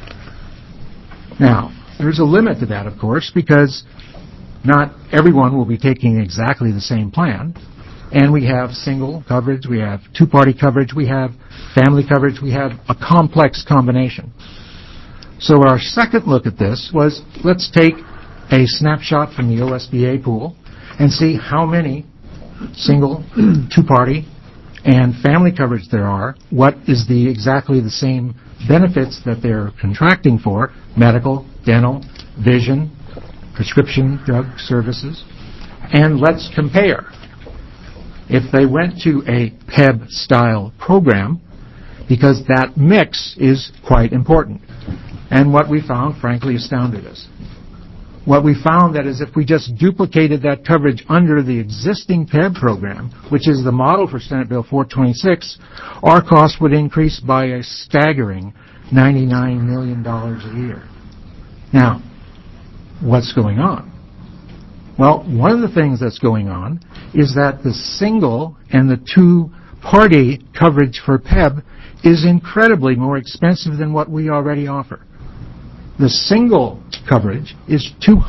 O: Now, there's a limit to that, of course, because not everyone will be taking exactly the same plan. And we have single coverage, we have two-party coverage, we have family coverage, we have a complex combination. So our second look at this was, let's take a snapshot from the OSBA pool and see how many single, two-party, and family coverage there are. What is exactly the same benefits that they're contracting for: medical, dental, vision, prescription drug services. And let's compare. If they went to a PEB-style program, because that mix is quite important. And what we found, frankly, astounded us. What we found that is if we just duplicated that coverage under the existing PEB program, which is the model for Senate Bill 426, our cost would increase by a staggering $99 million a year. Now, what's going on? Well, one of the things that's going on is that the single and the two-party coverage for PEB is incredibly more expensive than what we already offer. The single coverage is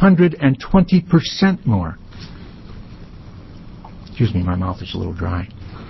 O: 220% more. Excuse me, my mouth is a little dry.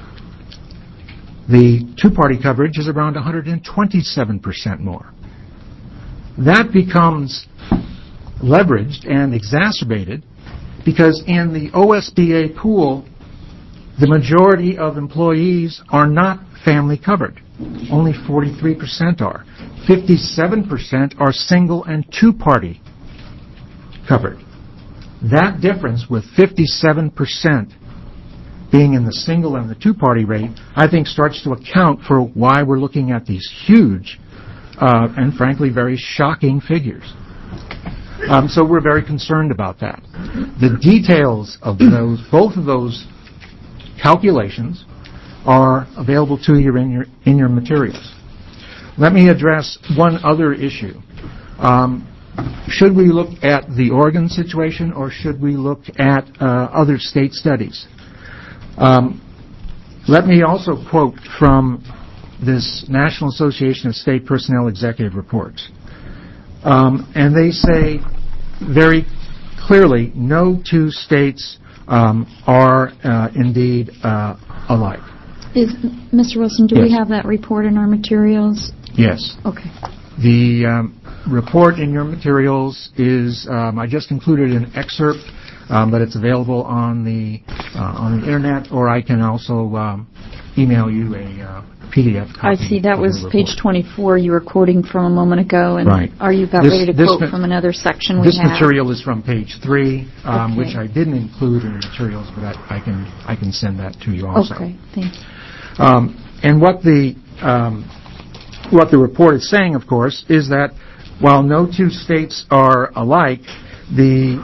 O: The two-party coverage is around 127% more. That becomes leveraged and exacerbated because in the OSBA pool, the majority of employees are not family covered. Only 43% are. 57% are single and two-party covered. That difference with 57% being in the single and the two-party rate, I think starts to account for why we're looking at these huge and frankly very shocking figures. So we're very concerned about that. The details of both of those calculations are available to you in your materials. Let me address one other issue. Should we look at the Oregon situation or should we look at other state studies? Let me also quote from this National Association of State Personnel Executive Reports. And they say very clearly, no two states are indeed alike.
A: Mr. Wilson, do we have that report in our materials?
O: Yes.
A: Okay.
O: The report in your materials is, I just included an excerpt, but it's available on the internet, or I can also email you a PDF copy.
A: I see. That was page 24 you were quoting from a moment ago. And
O: right.
A: Are you about ready to quote from another section we have?
O: This material is from page 3, which I didn't include in the materials, but I can send that to you also.
A: Okay. Thanks.
O: And what the report is saying, of course, is that while no two states are alike, they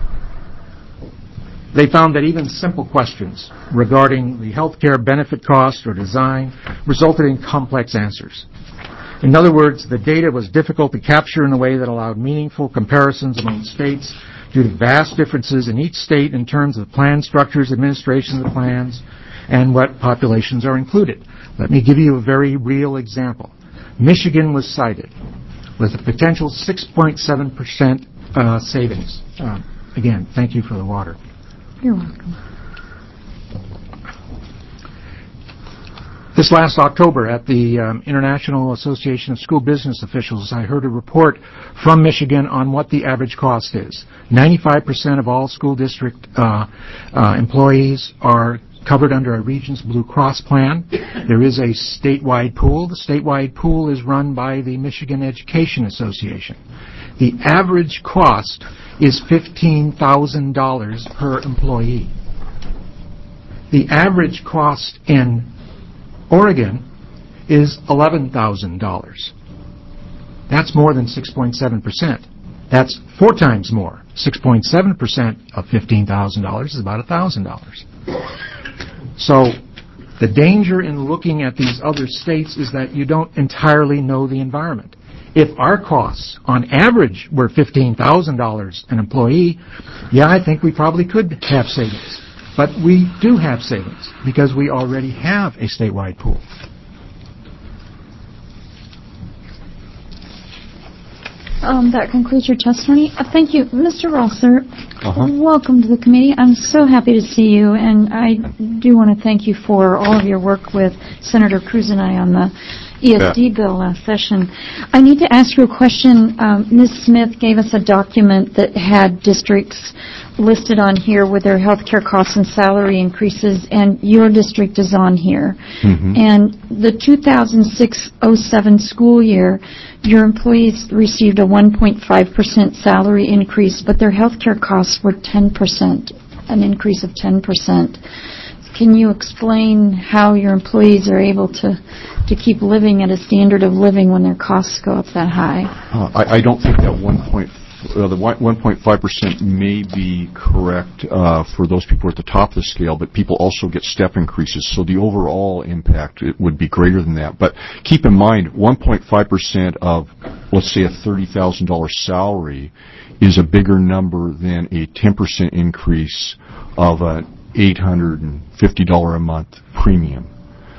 O: found that even simple questions regarding the health care benefit cost or design resulted in complex answers. In other words, the data was difficult to capture in a way that allowed meaningful comparisons among states due to vast differences in each state in terms of plan structures, administration of the plans, and what populations are included. Let me give you a very real example. Michigan was cited with a potential 6.7% savings. Again, thank you for the water.
A: You're welcome.
O: This last October at the International Association of School Business Officials, I heard a report from Michigan on what the average cost is. 95% of all school district employees are covered under a Regions Blue Cross plan. There is a statewide pool. The statewide pool is run by the Michigan Education Association. The average cost is $15,000 per employee. The average cost in Oregon is $11,000. That's more than 6.7%. That's 4 times more. 6.7% of $15,000 is about $1,000. So the danger in looking at these other states is that you don't entirely know the environment. If our costs, on average, were $15,000 an employee, yeah, I think we probably could have savings. But we do have savings because we already have a statewide pool.
A: That concludes your testimony. Thank you. Mr. Rosser, welcome to the committee. I'm so happy to see you, and I do want to thank you for all of your work with Senator Cruz and I on the ESD bill last session. I need to ask you a question. Ms. Smith gave us a document that had districts listed on here with their health care costs and salary increases, and your district is on here. And the 2006-07 school year, your employees received a 1.5% salary increase, but their health care costs were 10%, an increase of 10%. Can you explain how your employees are able to keep living at a standard of living when their costs go up that high?
N: I don't think that the 1.5% may be correct for those people at the top of the scale, but people also get step increases, so the overall impact would be greater than that. But keep in mind, 1.5% of, let's say, a $30,000 salary is a bigger number than a 10% increase of an $850 a month premium.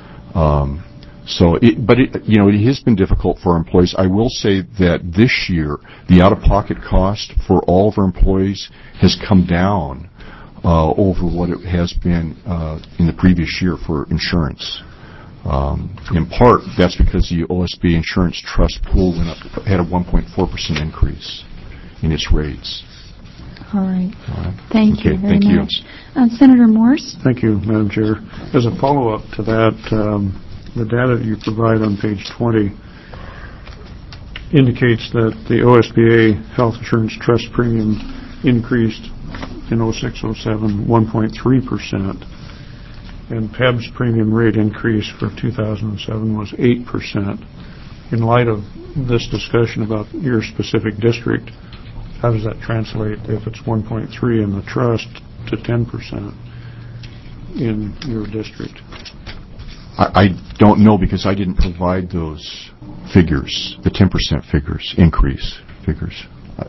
N: It has been difficult for our employees. I will say that this year, the out-of-pocket cost for all of our employees has come down over what it has been in the previous year for insurance. In part, that's because the OSBA Insurance Trust pool had a 1.4% increase in its rates.
A: All right. Thank you very much.
G: Senator Morse? Thank you, Madam Chair. As a follow-up to that, the data that you provide on page 20 indicates that the OSBA Health Insurance Trust premium increased in 06-07 1.3%, and PEB's premium rate increase for 2007 was 8%. In light of this discussion about your specific district, how does that translate if it's 1.3 in the trust to 10% in your district?
N: I don't know because I didn't provide those figures, the 10% figures, increase figures.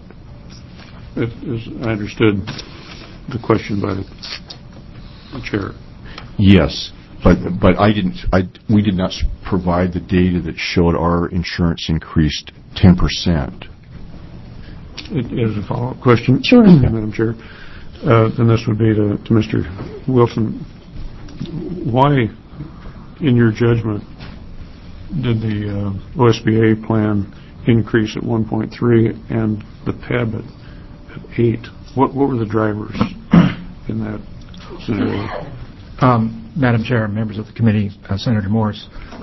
G: I understood the question by the chair.
N: Yes, but we did not provide the data that showed our insurance increased 10%.
G: As a follow-up question,
A: sure,
G: Madam Chair, and this would be to Mr. Wilson. Why, in your judgment, did the OSBA plan increase at 1.3 and the PEB at 8? What were the drivers in that scenario?
O: Madam Chair, members of the committee, Senator Morse,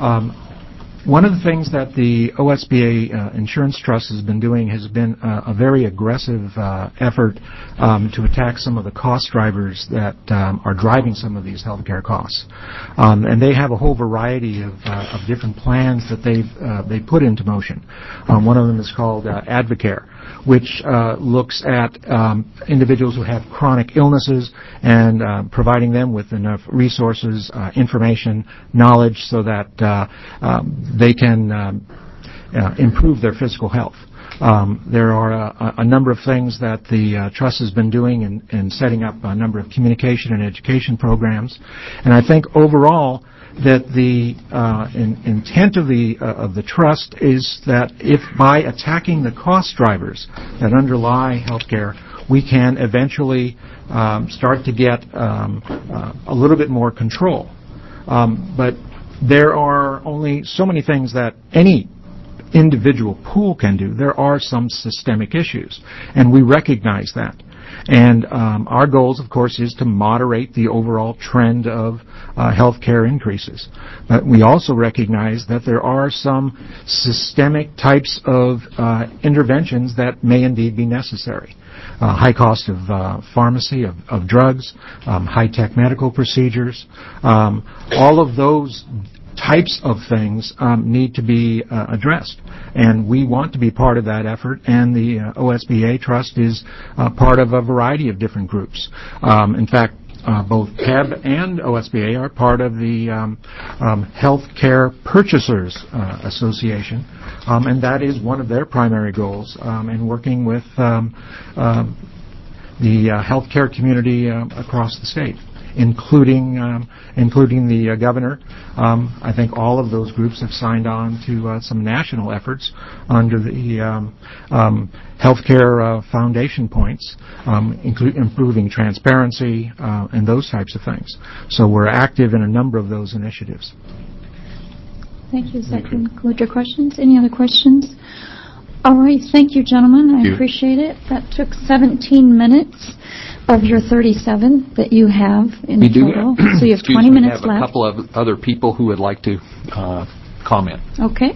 O: one of the things that the OSBA Insurance Trust has been doing has been a very aggressive effort to attack some of the cost drivers that are driving some of these healthcare costs. And they have a whole variety of different plans that they've put into motion. One of them is called Advocare, which looks at individuals who have chronic illnesses and providing them with enough resources, information, knowledge so that they can improve their physical health. There are a number of things that the Trust has been doing in setting up a number of communication and education programs. And I think overall that the intent of the Trust is that if by attacking the cost drivers that underlie healthcare, we can eventually start to get a little bit more control. But there are only so many things that any individual pool can do. There are some systemic issues, and we recognize that. And our goals, of course, is to moderate the overall trend of health care increases. But we also recognize that there are some systemic types of interventions that may indeed be necessary. High cost of pharmacy, of drugs, high-tech medical procedures, all of those types of things need to be addressed. And we want to be part of that effort, and the OSBA Trust is part of a variety of different groups. In fact, both PEB and OSBA are part of the Healthcare Purchasers Association, and that is one of their primary goals in working with the healthcare community across the state, including the governor. I think all of those groups have signed on to some national efforts under the healthcare foundation points, improving transparency and those types of things. So we're active in a number of those initiatives.
A: Thank you. Does that conclude your questions? Any other questions? All right. Thank you, gentlemen. I appreciate it. That took 17 minutes of your 37 that you have in total. So you have 20 minutes left.
H: We have a couple of other people who would like to comment.
A: Okay.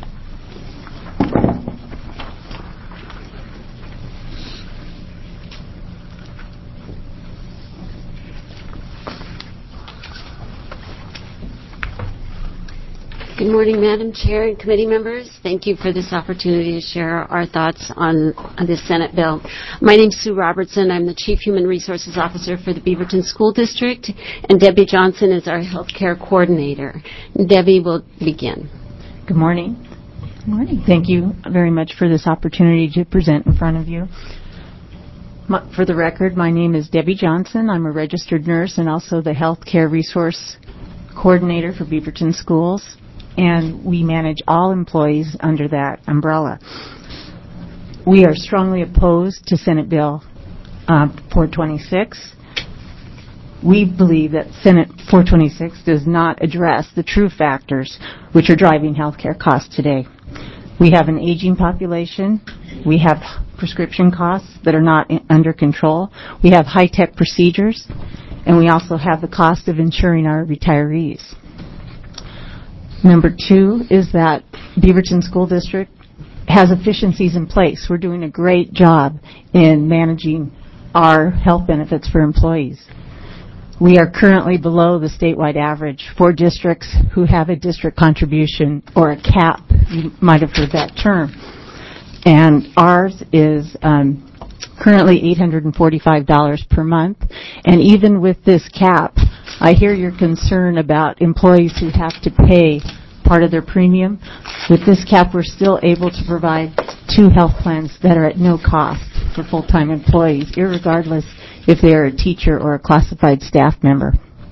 P: Good morning, Madam Chair and committee members. Thank you for this opportunity to share our thoughts on this Senate bill. My name is Sue Robertson. I'm the Chief Human Resources Officer for the Beaverton School District, and Debbie Johnson is our Healthcare Coordinator. Debbie will begin.
Q: Good morning.
A: Good morning.
Q: Thank you very much for this opportunity to present in front of you. For the record, my name is Debbie Johnson. I'm a registered nurse and also the Healthcare Resource Coordinator for Beaverton Schools, and we manage all employees under that umbrella. We are strongly opposed to Senate Bill 426. We believe that Senate 426 does not address the true factors which are driving healthcare costs today. We have an aging population. We have prescription costs that are not under control. We have high-tech procedures, and we also have the cost of insuring our retirees. Number two is that Beaverton School District has efficiencies in place. We're doing a great job in managing our health benefits for employees. We are currently below the statewide average for districts who have a district contribution or a cap. You might have heard that term. And ours is currently $845 per month. And even with this cap, I hear your concern about employees who have to pay part of their premium. With this cap, we're still able to provide 2 health plans that are at no cost for full-time employees, irregardless if they are a teacher or a classified staff member.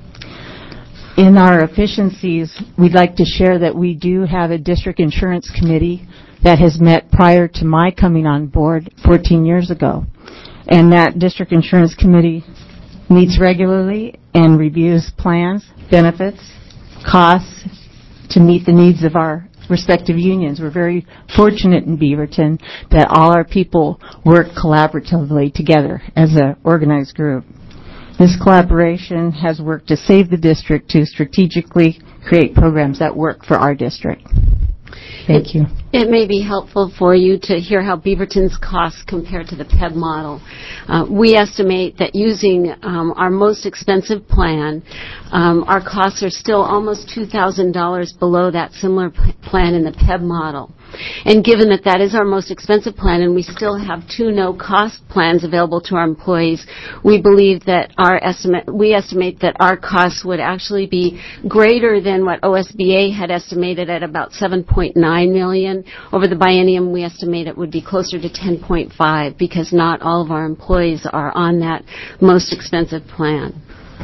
Q: In our efficiencies, we'd like to share that we do have a district insurance committee that has met prior to my coming on board 14 years ago. And that district insurance committee meets regularly and reviews plans, benefits, costs to meet the needs of our respective unions. We're very fortunate in Beaverton that all our people work collaboratively together as an organized group. This collaboration has worked to save the district to strategically create programs that work for our district. Thank you.
P: It may be helpful for you to hear how Beaverton's costs compare to the PEB model. We estimate that using our most expensive plan, our costs are still almost $2,000 below that similar plan in the PEB model. And given that that is our most expensive plan and we still have 2 no-cost plans available to our employees, we believe that we estimate that our costs would actually be greater than what OSBA had estimated at about $7.9 million. Over the biennium, we estimate it would be closer to 10.5 because not all of our employees are on that most expensive plan.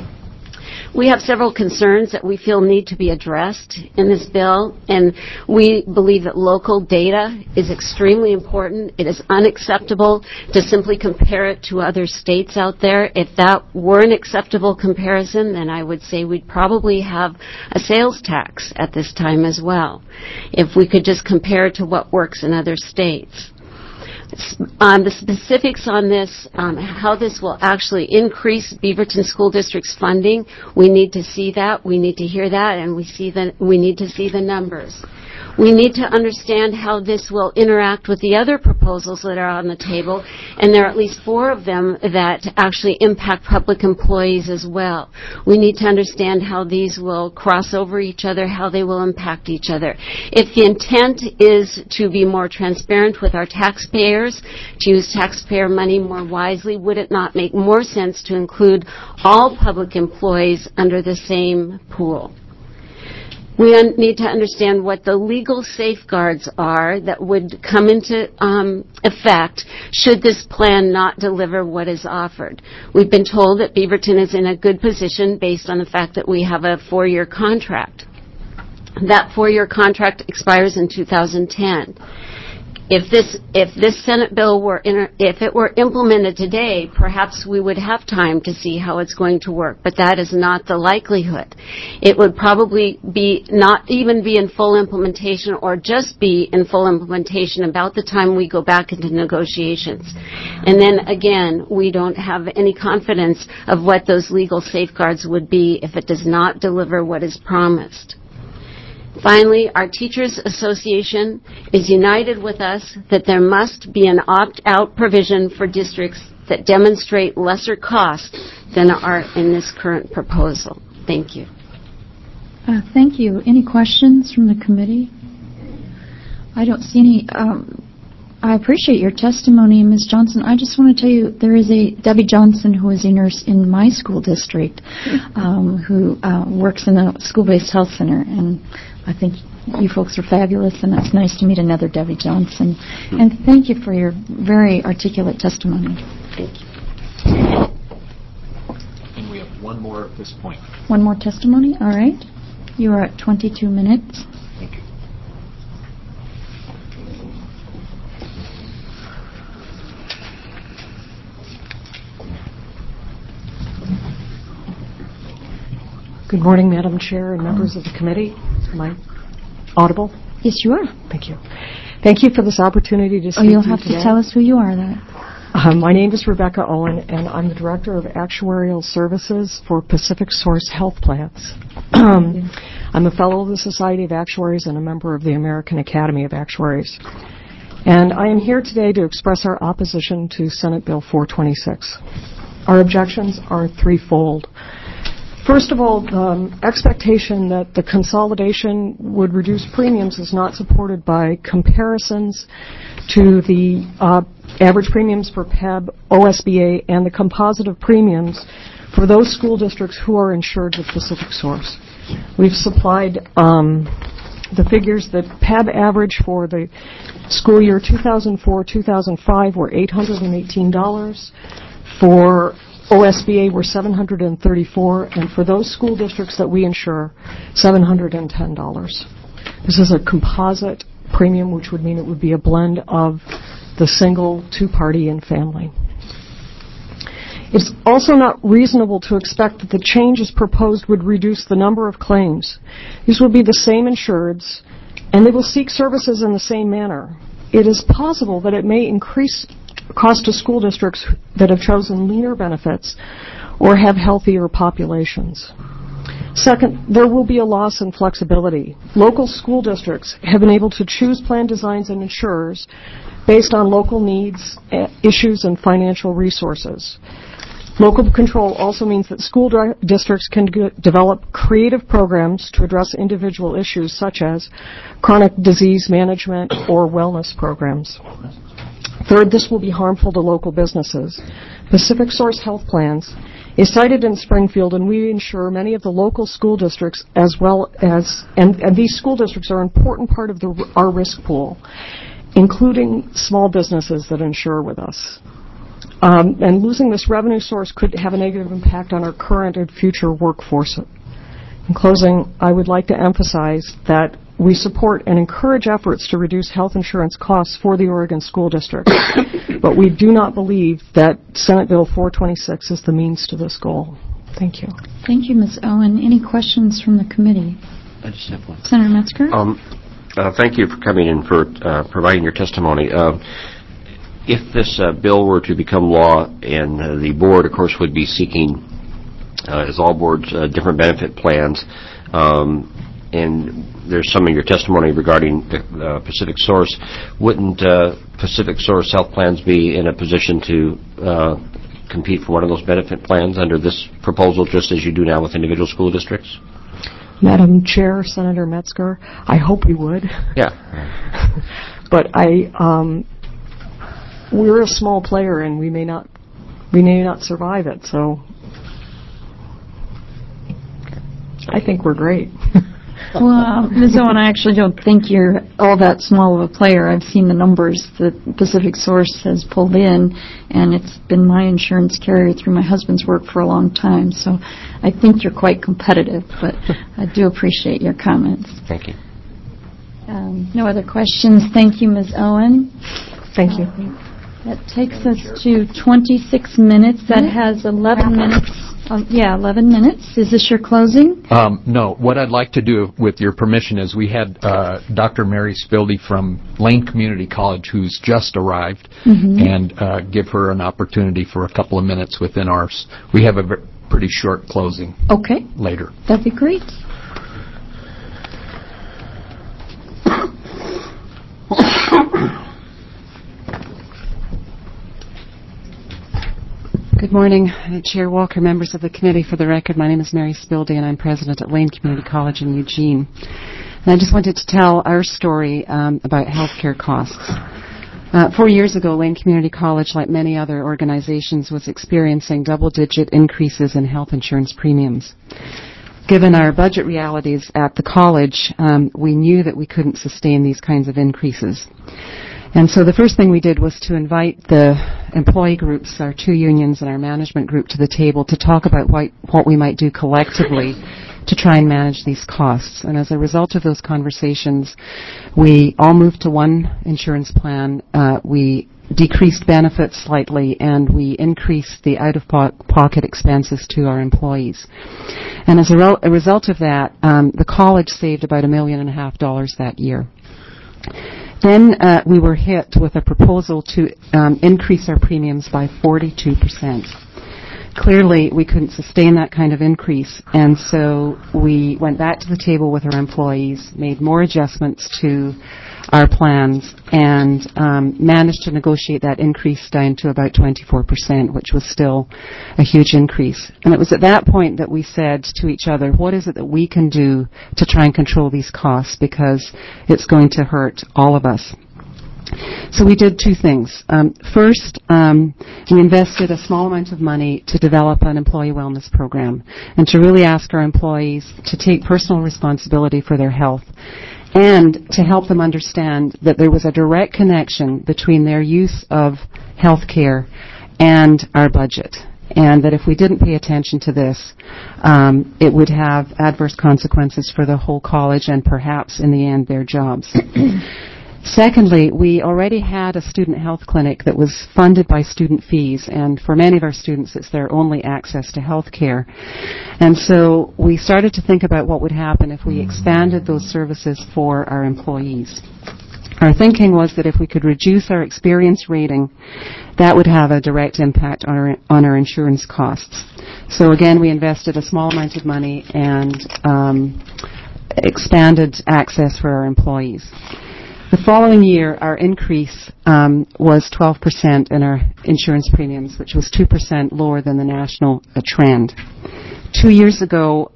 P: We have several concerns that we feel need to be addressed in this bill, and we believe that local data is extremely important. It is unacceptable to simply compare it to other states out there. If that were an acceptable comparison, then I would say we'd probably have a sales tax at this time as well, if we could just compare it to what works in other states. The specifics on this, how this will actually increase Beaverton School District's funding, we need to see that, we need to hear that, and we need to see the numbers. We need to understand how this will interact with the other proposals that are on the table, and there are at least 4 of them that actually impact public employees as well. We need to understand how these will cross over each other, how they will impact each other. If the intent is to be more transparent with our taxpayers, to use taxpayer money more wisely, would it not make more sense to include all public employees under the same pool? We need to understand what the legal safeguards are that would come into effect should this plan not deliver what is offered. We've been told that Beaverton is in a good position based on the fact that we have a 4-year contract. That 4-year contract expires in 2010. If this Senate bill were implemented today, perhaps we would have time to see how it's going to work, but that is not the likelihood. It would probably not even be in full implementation or just be in full implementation about the time we go back into negotiations. And then again, we don't have any confidence of what those legal safeguards would be if it does not deliver what is promised. Finally, our Teachers Association is united with us that there must be an opt-out provision for districts that demonstrate lesser costs than are in this current proposal. Thank you.
A: Thank you. Any questions from the committee? I don't see any. I appreciate your testimony, Ms. Johnson. I just want to tell you there is a Debbie Johnson who is a nurse in my school district who works in a school-based health center, and I think you folks are fabulous, and it's nice to meet another Debbie Johnson. And thank you for your very articulate testimony.
P: Thank you.
H: And we have one more at this point.
A: One more testimony? All right. You are at 22 minutes.
H: Thank you.
R: Good morning, Madam Chair and members of the committee. Am I audible?
A: Yes, you are.
R: Thank you. Thank you for this opportunity to speak to you
A: you'll have
R: today.
A: to tell us who you are, then.
R: My name is Rebecca Owen, and I'm the Director of Actuarial Services for Pacific Source Health Plans. I'm a fellow of the Society of Actuaries and a member of the American Academy of Actuaries. And I am here today to express our opposition to Senate Bill 426. Our objections are threefold. First of all, the expectation that the consolidation would reduce premiums is not supported by comparisons to the average premiums for PEB, OSBA, and the composite of premiums for those school districts who are insured with Pacific Source. We've supplied the figures that PAB average for the school year 2004-2005 were $818. For OSBA were $734, and for those school districts that we insure, $710. This is a composite premium, which would mean it would be a blend of the single, two-party, and family. It's also not reasonable to expect that the changes proposed would reduce the number of claims. These will be the same insureds, and they will seek services in the same manner. It is possible that it may increase cost to school districts that have chosen leaner benefits or have healthier populations. Second, there will be a loss in flexibility. Local school districts have been able to choose plan designs and insurers based on local needs, issues, and financial resources. Local control also means that school districts can develop creative programs to address individual issues such as chronic disease management or wellness programs. Third, this will be harmful to local businesses. Pacific Source Health Plans is sited in Springfield, and we insure many of the local school districts as well as, and these school districts are an important part of our risk pool, including small businesses that insure with us. And losing this revenue source could have a negative impact on our current and future workforce. In closing, I would like to emphasize that we support and encourage efforts to reduce health insurance costs for the Oregon school district, but we do not believe that Senate Bill 426 is the means to this goal. Thank you.
A: Thank you, Ms. Owen. Any questions from the committee?
C: I just have one.
A: Senator Metzger?
C: Thank you for coming in, for providing your testimony. If this bill were to become law, and the board, of course, would be seeking, as all boards, different benefit plans, and there's some of your testimony regarding the Pacific Source, wouldn't Pacific Source Health Plans be in a position to compete for one of those benefit plans under this proposal, just as you do now with individual school districts?
R: Madam Chair, Senator Metzger, I hope we would.
C: Yeah.
R: But we're a small player, and we may not survive it. So I think we're great.
A: Well, Ms. Owen, I actually don't think you're all that small of a player. I've seen the numbers that Pacific Source has pulled in, and it's been my insurance carrier through my husband's work for a long time. So I think you're quite competitive, but I do appreciate your comments.
C: Thank you.
A: No other questions. Thank you, Ms. Owen.
R: Thank you.
A: That takes us to 26 minutes. That has 11 minutes. 11 minutes. Is this your closing?
H: No. What I'd like to do, with your permission, is we had Dr. Mary Spilde from Lane Community College, who's just arrived, and give her an opportunity for a couple of minutes within ours. We have a pretty short closing.
A: Okay.
H: Later.
A: That'd be great.
S: Good morning, Chair Walker, members of the committee. For the record, my name is Mary Spilde, and I'm president at Lane Community College in Eugene. And I just wanted to tell our story about healthcare costs. 4 years ago, Lane Community College, like many other organizations, was experiencing double-digit increases in health insurance premiums. Given our budget realities at the college, we knew that we couldn't sustain these kinds of increases. And so the first thing we did was to invite the employee groups, our two unions and our management group, to the table to talk about what we might do collectively to try and manage these costs. And as a result of those conversations, we all moved to one insurance plan. We decreased benefits slightly, and we increased the out-of-pocket expenses to our employees. And as a result of that, the college saved about $1.5 million that year. Then we were hit with a proposal to increase our premiums by 42%. Clearly, we couldn't sustain that kind of increase, and so we went back to the table with our employees, made more adjustments to our plans, and managed to negotiate that increase down to about 24%, which was still a huge increase. And it was at that point that we said to each other, what is it that we can do to try and control these costs, because it's going to hurt all of us. So we did two things. First, we invested a small amount of money to develop an employee wellness program and to really ask our employees to take personal responsibility for their health and to help them understand that there was a direct connection between their use of health care and our budget, and that if we didn't pay attention to this, it would have adverse consequences for the whole college and perhaps in the end their jobs. Secondly, we already had a student health clinic that was funded by student fees, and for many of our students it's their only access to health care. And so we started to think about what would happen if we expanded those services for our employees. Our thinking was that if we could reduce our experience rating, that would have a direct impact on our insurance costs. So again, we invested a small amount of money and expanded access for our employees. The following year, our increase was 12% in our insurance premiums, which was 2% lower than the national trend. 2 years ago,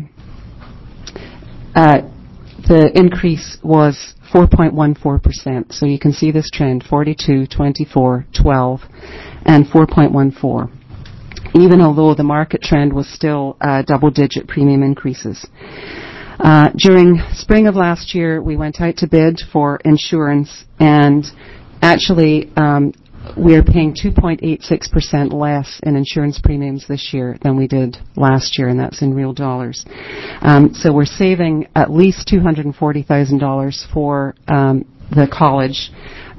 S: the increase was 4.14%. So you can see this trend, 42, 24, 12, and 4.14, even although the market trend was still double-digit premium increases. During spring of last year, we went out to bid for insurance, and actually we are paying 2.86% less in insurance premiums this year than we did last year, and that's in real dollars. So we're saving at least $240,000 for the college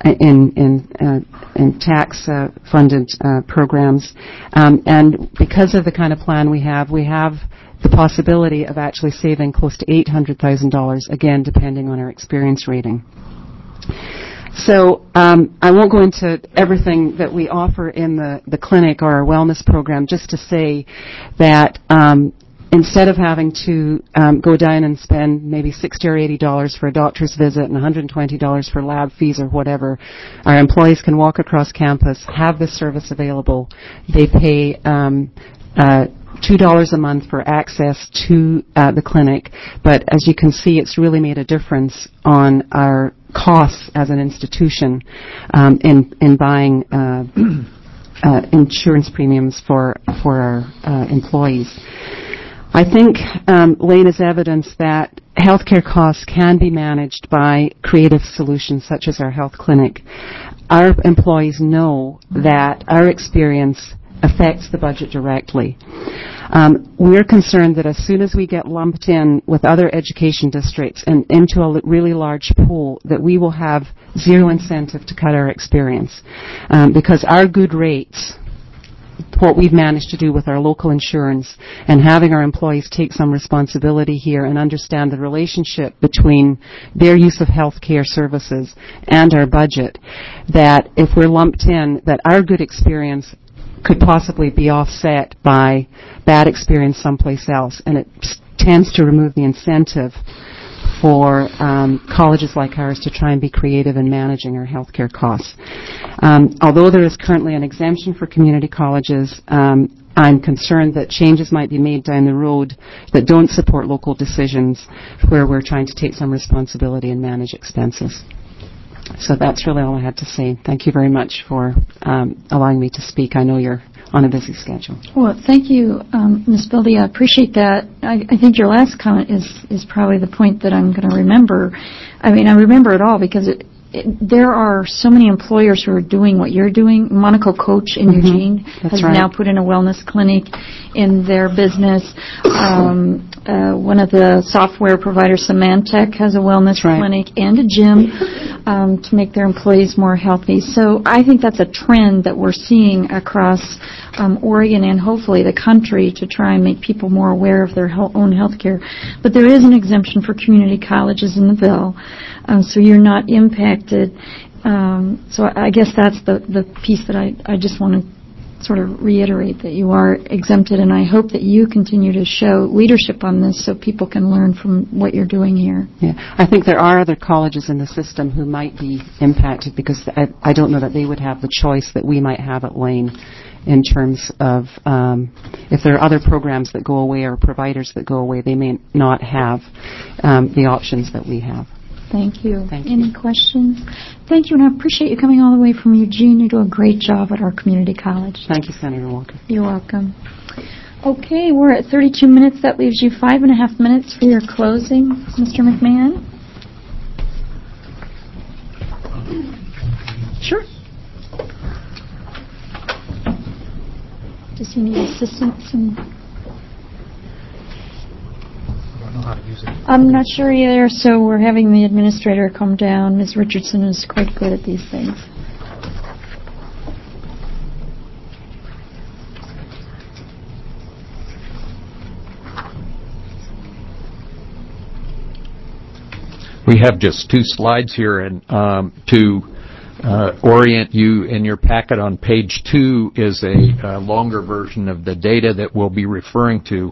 S: in tax-funded programs, and because of the kind of plan we have the possibility of actually saving close to $800,000, again, depending on our experience rating. So I won't go into everything that we offer in the clinic or our wellness program, just to say that instead of having to go down and spend maybe $60 or $80 for a doctor's visit and $120 for lab fees or whatever, our employees can walk across campus, have this service available. They pay $2 a month for access to the clinic, but as you can see, it's really made a difference on our costs as an institution in buying insurance premiums for our employees. I think Lane is evidence that healthcare costs can be managed by creative solutions such as our health clinic. Our employees know that our experience affects the budget directly. We're concerned that as soon as we get lumped in with other education districts and into a really large pool, that we will have zero incentive to cut our experience. Because our good rates, what we've managed to do with our local insurance and having our employees take some responsibility here and understand the relationship between their use of health care services and our budget, that if we're lumped in, that our good experience could possibly be offset by bad experience someplace else, and it tends to remove the incentive for colleges like ours to try and be creative in managing our healthcare costs. Although there is currently an exemption for community colleges, I'm concerned that changes might be made down the road that don't support local decisions where we're trying to take some responsibility and manage expenses. So that's really all I had to say. Thank you very much for allowing me to speak. I know you're on a busy schedule.
A: Well, thank you, Ms. Bildy. I appreciate that. I think your last comment is probably the point that I'm going to remember. I mean, I remember it all because there are so many employers who are doing what you're doing. Monaco Coach in Eugene has now put in a wellness clinic in their business. One of the software providers, Symantec, has a wellness clinic and a gym to make their employees more healthy. So I think that's a trend that we're seeing across Oregon and hopefully the country to try and make people more aware of their own health care. But there is an exemption for community colleges in the bill, so you're not impacted. So I guess that's the piece that I just want to sort of reiterate, that you are exempted, and I hope that you continue to show leadership on this so people can learn from what you're doing here.
S: Yeah, I think there are other colleges in the system who might be impacted because I don't know that they would have the choice that we might have at Lane in terms of if there are other programs that go away or providers that go away, they may not have the options that we have.
A: Thank you.
S: Thank you.
A: Any questions? Thank you, and I appreciate you coming all the way from Eugene. You do a great job at our community college.
S: Thank you, Senator Walker.
A: You're welcome. Okay, we're at 32 minutes. That leaves you 5.5 minutes for your closing, Mr. McMahon. Sure. Does he need assistance? I'm not sure either, so we're having the administrator come down. Ms. Richardson is quite good at these things.
H: We have just 2 slides here, and to orient you in your packet on page 2 is a longer version of the data that we'll be referring to.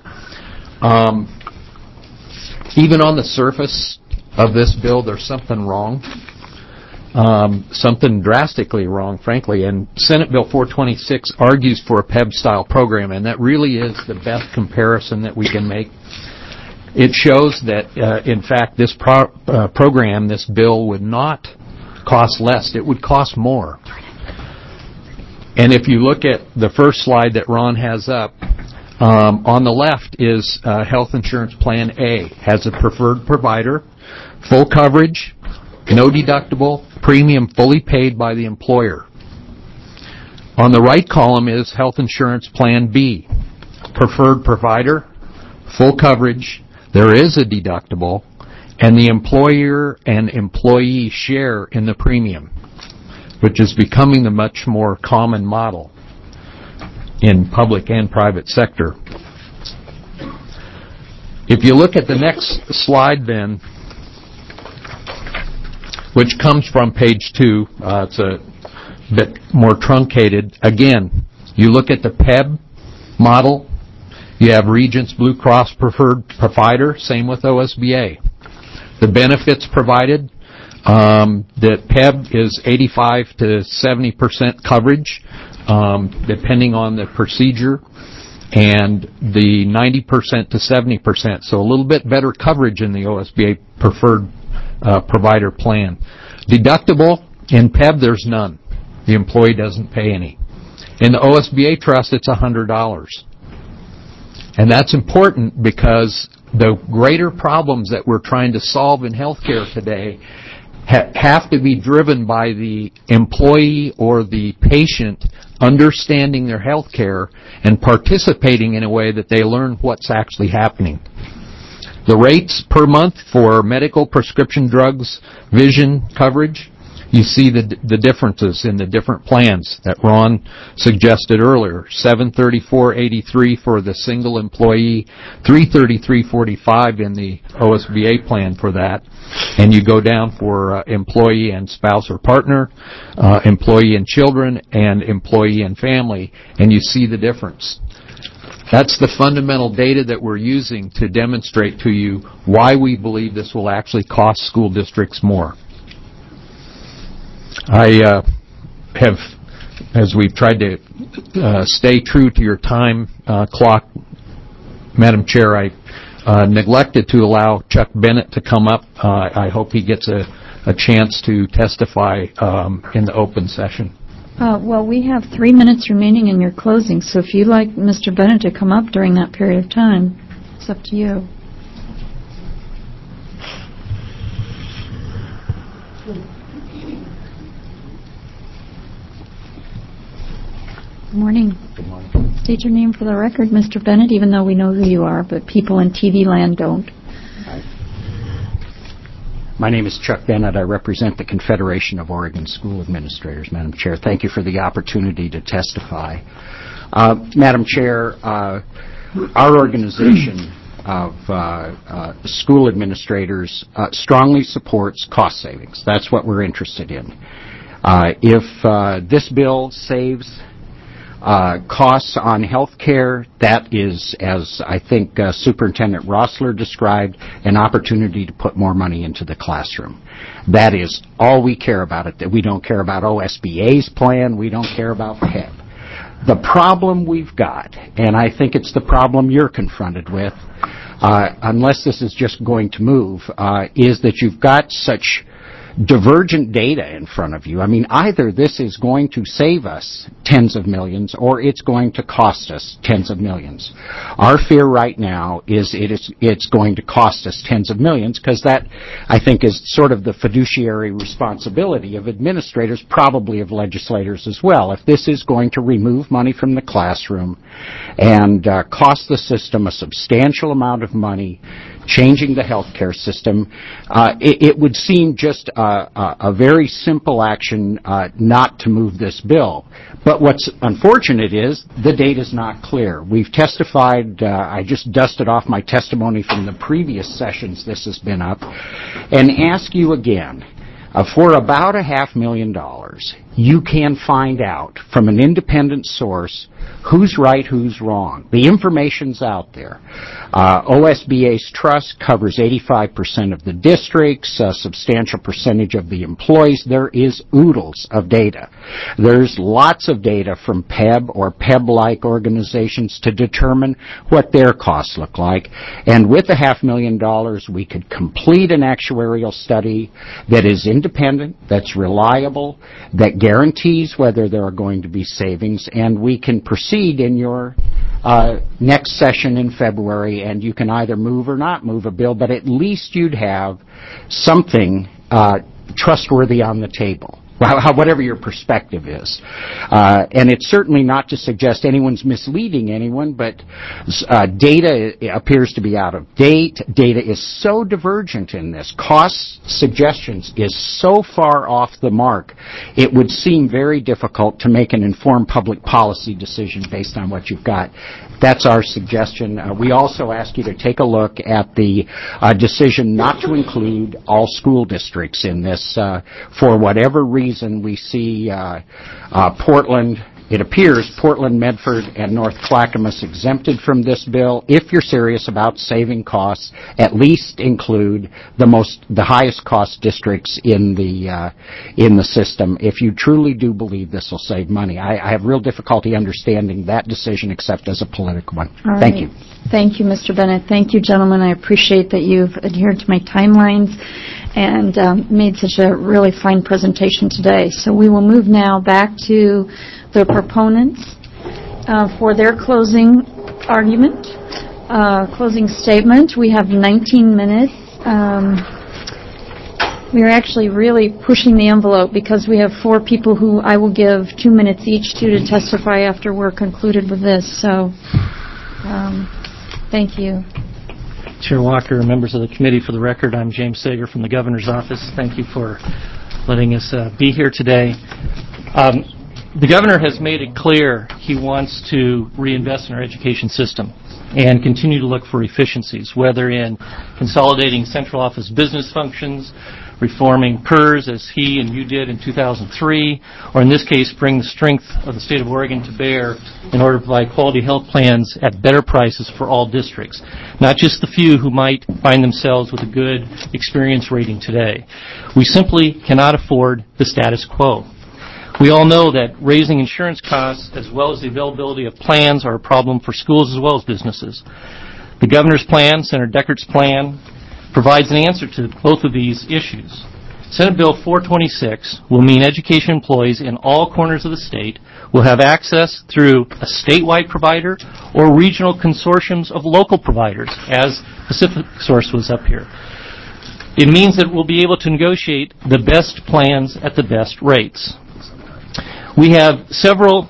H: Even on the surface of this bill, there's something wrong, something drastically wrong, frankly, and Senate Bill 426 argues for a PEB-style program, and that really is the best comparison that we can make. It shows that, in fact, this program, this bill, would not cost less. It would cost more. And if you look at the first slide that Ron has up, on the left is Health Insurance Plan A. Has a preferred provider, full coverage, no deductible, premium fully paid by the employer. On the right column is Health Insurance Plan B. Preferred provider, full coverage, there is a deductible, and the employer and employee share in the premium, which is becoming the much more common model in public and private sector. If you look at the next slide then, which comes from page 2, it's a bit more truncated. Again, you look at the PEB model, you have Regents Blue Cross preferred provider, same with OSBA. The benefits provided, that PEB is 85 to 70% coverage, depending on the procedure, and the 90% to 70%. So a little bit better coverage in the OSBA preferred provider plan. Deductible in PEB, there's none. The employee doesn't pay any. In the OSBA trust, it's $100. And that's important because the greater problems that we're trying to solve in healthcare today have to be driven by the employee or the patient understanding their health care and participating in a way that they learn what's actually happening. The rates per month for medical prescription drugs, vision coverage, you see the differences in the different plans that Ron suggested earlier. $734.83 for the single employee, $333.45 in the OSBA plan for that. And you go down for employee and spouse or partner, employee and children, and employee and family, and you see the difference. That's the fundamental data that we're using to demonstrate to you why we believe this will actually cost school districts more. I have, as we've tried to stay true to your time clock, Madam Chair, I neglected to allow Chuck Bennett to come up. I hope he gets a chance to testify in the open session.
A: Well, we have 3 minutes remaining in your closing, so if you'd like Mr. Bennett to come up during that period of time, it's up to you. Good morning.
T: Good morning.
A: State your name for the record, Mr. Bennett, even though we know who you are, but people in TV land don't.
T: My name is Chuck Bennett. I represent the Confederation of Oregon School Administrators, Madam Chair. Thank you for the opportunity to testify. Madam Chair, our organization of school administrators strongly supports cost savings. That's what we're interested in. If this bill saves costs on health care, that is, as I think Superintendent Rossler described, an opportunity to put more money into the classroom. That is all we care about. That we don't care about OSBA's plan. We don't care about PEB. The problem we've got, and I think it's the problem you're confronted with, unless this is just going to move, is that you've got such divergent data in front of you. I mean, either this is going to save us tens of millions or it's going to cost us tens of millions. Our fear right now is it's going to cost us tens of millions, because that, I think, is sort of the fiduciary responsibility of administrators, probably of legislators as well. If this is going to remove money from the classroom and cost the system a substantial amount of money, changing the healthcare system, it would seem just a very simple action not to move this bill. But what's unfortunate is the data is not clear. We've testified, I just dusted off my testimony from the previous sessions this has been up, and ask you again, for about $500,000, you can find out from an independent source who's right, who's wrong. The information's out there. OSBA's trust covers 85% of the districts, a substantial percentage of the employees. There is oodles of data. There's lots of data from PEB or PEB-like organizations to determine what their costs look like. And with the $500,000, we could complete an actuarial study that is independent, that's reliable, that guarantees whether there are going to be savings, and we can proceed in your next session in February, and you can either move or not move a bill, but at least you'd have something trustworthy on the table, whatever your perspective is. And it's certainly not to suggest anyone's misleading anyone, but data appears to be out of date. Data is so divergent in this. Cost suggestions is so far off the mark, it would seem very difficult to make an informed public policy decision based on what you've got. That's our suggestion. We also ask you to take a look at the decision not to include all school districts in this. For whatever reason, we see Portland, it appears Portland, Medford, and North Clackamas exempted from this bill. If you're serious about saving costs, at least include the highest cost districts in the system. If you truly do believe this will save money, I have real difficulty understanding that decision except as a political one.
A: All
T: Thank
A: right.
T: you.
A: Thank you, Mr. Bennett. Thank you, gentlemen. I appreciate that you've adhered to my timelines and made such a really fine presentation today. So we will move now back to the proponents for their closing argument, closing statement. We have 19 minutes. We are actually really pushing the envelope because we have 4 people who I will give 2 minutes each to testify after we're concluded with this. So thank you.
U: Chair Walker, members of the committee, for the record, I'm James Sager from the Governor's Office. Thank you for letting us be here today. The Governor has made it clear he wants to reinvest in our education system and continue to look for efficiencies, whether in consolidating central office business functions, reforming PERS as he and you did in 2003, or in this case bring the strength of the state of Oregon to bear in order to provide quality health plans at better prices for all districts, not just the few who might find themselves with a good experience rating today. We simply cannot afford the status quo. We all know that raising insurance costs as well as the availability of plans are a problem for schools as well as businesses. The Governor's plan, Senator Deckert's plan, provides an answer to both of these issues. Senate Bill 426 will mean education employees in all corners of the state will have access through a statewide provider or regional consortiums of local providers, as Pacific Source was up here. It means that we'll be able to negotiate the best plans at the best rates. We have several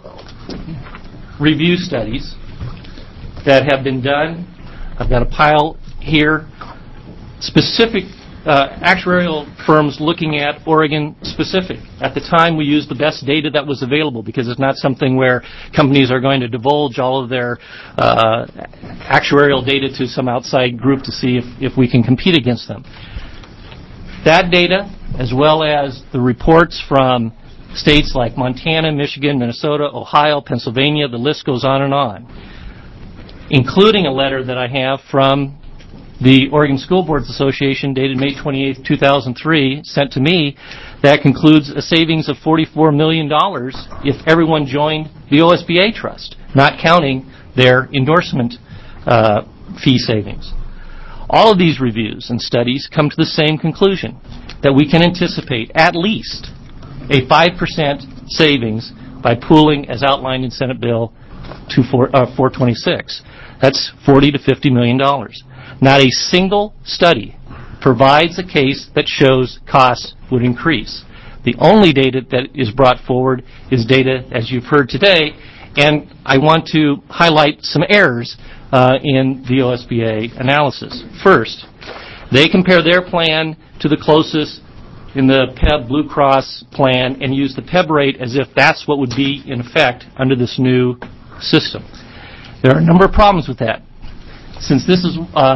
U: review studies that have been done. I've got a pile here. Specific actuarial firms looking at Oregon specific. At the time, we used the best data that was available because it's not something where companies are going to divulge all of their actuarial data to some outside group to see if we can compete against them. That data, as well as the reports from states like Montana, Michigan, Minnesota, Ohio, Pennsylvania, the list goes on, including a letter that I have from the Oregon School Boards Association dated May 28, 2003, sent to me, that concludes a savings of $44 million if everyone joined the OSBA trust, not counting their endorsement fee savings. All of these reviews and studies come to the same conclusion, that we can anticipate at least a 5% savings by pooling as outlined in Senate Bill 426. That's $40 to $50 million. Not a single study provides a case that shows costs would increase. The only data that is brought forward is data, as you've heard today, and I want to highlight some errors in the OSBA analysis. First, they compare their plan to the closest in the PEB Blue Cross plan and use the PEB rate as if that's what would be in effect under this new system. There are a number of problems with that. Since this is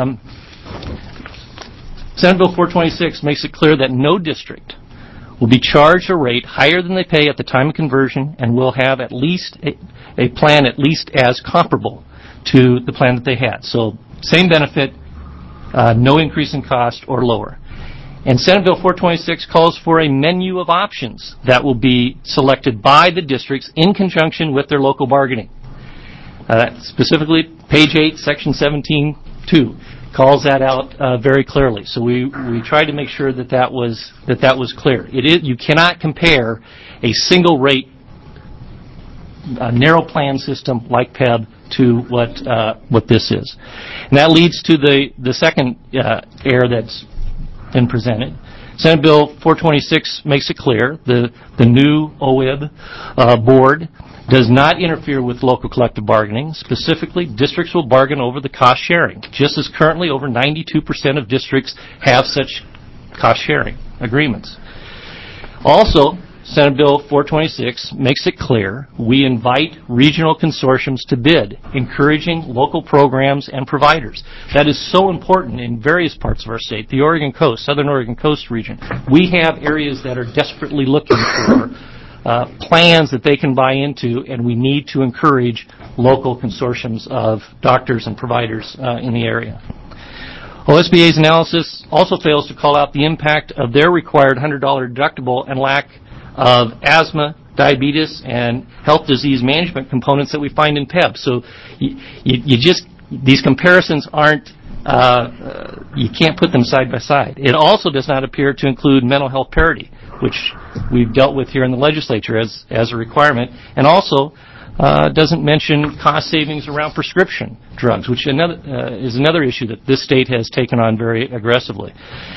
U: Senate Bill 426 makes it clear that no district will be charged a rate higher than they pay at the time of conversion and will have at least a plan at least as comparable to the plan that they had. So same benefit, no increase in cost or lower. And Senate Bill 426 calls for a menu of options that will be selected by the districts in conjunction with their local bargaining. Specifically, page 8, section 17.2 calls that out very clearly. So we tried to make sure that was clear. You cannot compare a single rate narrow plan system like PEB to what this is. And that leads to the second error that's been presented. Senate Bill 426 makes it clear the new OIB board does not interfere with local collective bargaining. Specifically, districts will bargain over the cost sharing, just as currently over 92% of districts have such cost sharing agreements. Also, Senate Bill 426 makes it clear we invite regional consortiums to bid, encouraging local programs and providers. That is so important in various parts of our state. The Oregon Coast, Southern Oregon Coast region. We have areas that are desperately looking for plans that they can buy into, and we need to encourage local consortiums of doctors and providers in the area. OSBA's analysis also fails to call out the impact of their required $100 deductible and lack of asthma, diabetes, and health disease management components that we find in PEB. So these comparisons aren't, you can't put them side by side. It also does not appear to include mental health parity, which we've dealt with here in the legislature as a requirement, and also doesn't mention cost savings around prescription drugs, which is another issue that this state has taken on very aggressively.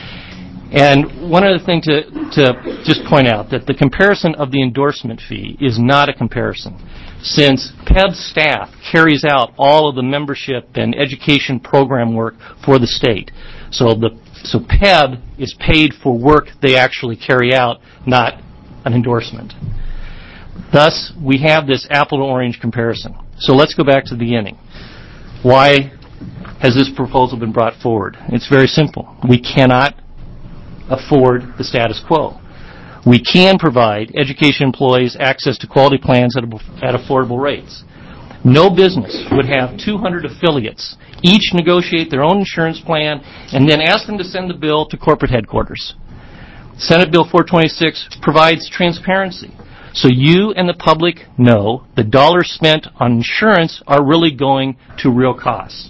U: And one other thing to just point out, that the comparison of the endorsement fee is not a comparison, since PEB staff carries out all of the membership and education program work for the state. So PEB is paid for work they actually carry out, not an endorsement. Thus, we have this apple to orange comparison. So let's go back to the beginning. Why has this proposal been brought forward? It's very simple. We cannot afford the status quo. We can provide education employees access to quality plans at affordable rates. No business would have 200 affiliates, each negotiate their own insurance plan, and then ask them to send the bill to corporate headquarters. Senate Bill 426 provides transparency, so you and the public know the dollars spent on insurance are really going to real costs.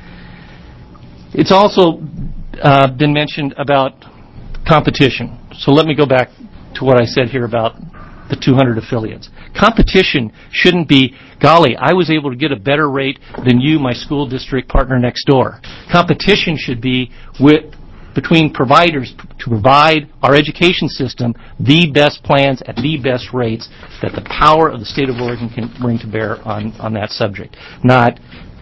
U: It's also been mentioned about competition. So let me go back to what I said here about the 200 affiliates. Competition shouldn't be, golly, I was able to get a better rate than you, my school district partner next door. Competition should be between providers to provide our education system the best plans at the best rates that the power of the state of Oregon can bring to bear on that subject, not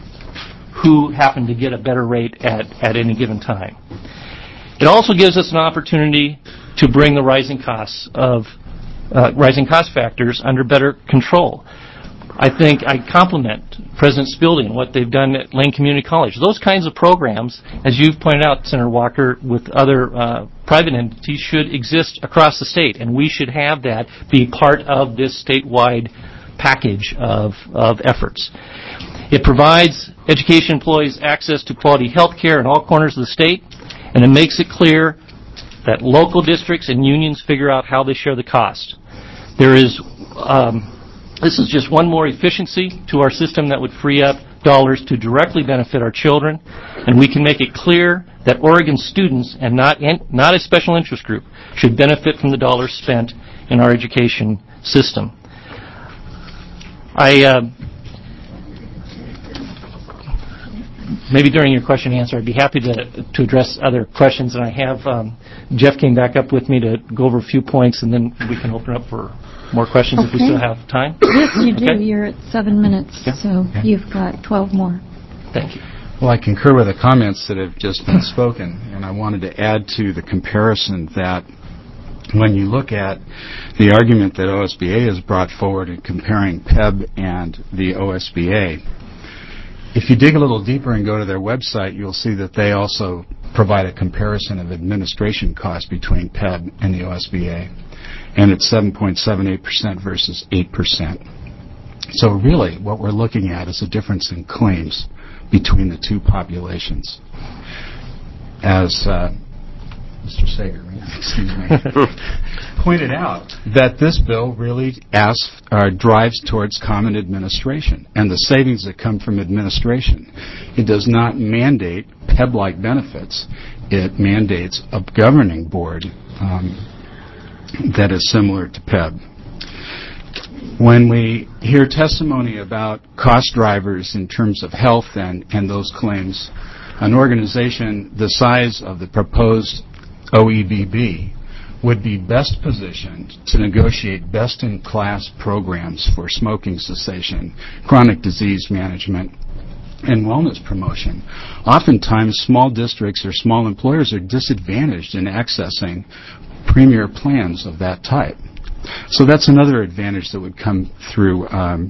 U: who happened to get a better rate at any given time. It also gives us an opportunity to bring the rising cost factors under better control. I think I compliment President Spilding and what they've done at Lane Community College. Those kinds of programs, as you've pointed out, Senator Walker, with other private entities, should exist across the state, and we should have that be part of this statewide package of efforts. It provides education employees access to quality health care in all corners of the state, and it makes it clear that local districts and unions figure out how they share the cost. This is just one more efficiency to our system that would free up dollars to directly benefit our children, and we can make it clear that Oregon students, and not a special interest group, should benefit from the dollars spent in our education system. Maybe during your question and answer, I'd be happy to address other questions. And I have Jeff came back up with me to go over a few points, and then we can open up for more questions if we still have time.
A: Yes, you do.
U: Okay.
A: You're at 7 minutes, so you've got 12 more.
U: Thank you.
F: Well, I concur with the comments that have just been spoken, and I wanted to add to the comparison that when you look at the argument that OSBA has brought forward in comparing PEB and the OSBA, if you dig a little deeper and go to their website, you'll see that they also provide a comparison of administration costs between PEB and the OSBA, and it's 7.78% versus 8%. So really, what we're looking at is a difference in claims between the two populations. As Mr. Sager, pointed out, that this bill really drives towards common administration and the savings that come from administration. It does not mandate PEB-like benefits. It mandates a governing board that is similar to PEB. When we hear testimony about cost drivers in terms of health and those claims, an organization the size of the proposed OEBB would be best positioned to negotiate best-in-class programs for smoking cessation, chronic disease management, and wellness promotion. Oftentimes, small districts or small employers are disadvantaged in accessing premier plans of that type. So that's another advantage that would come through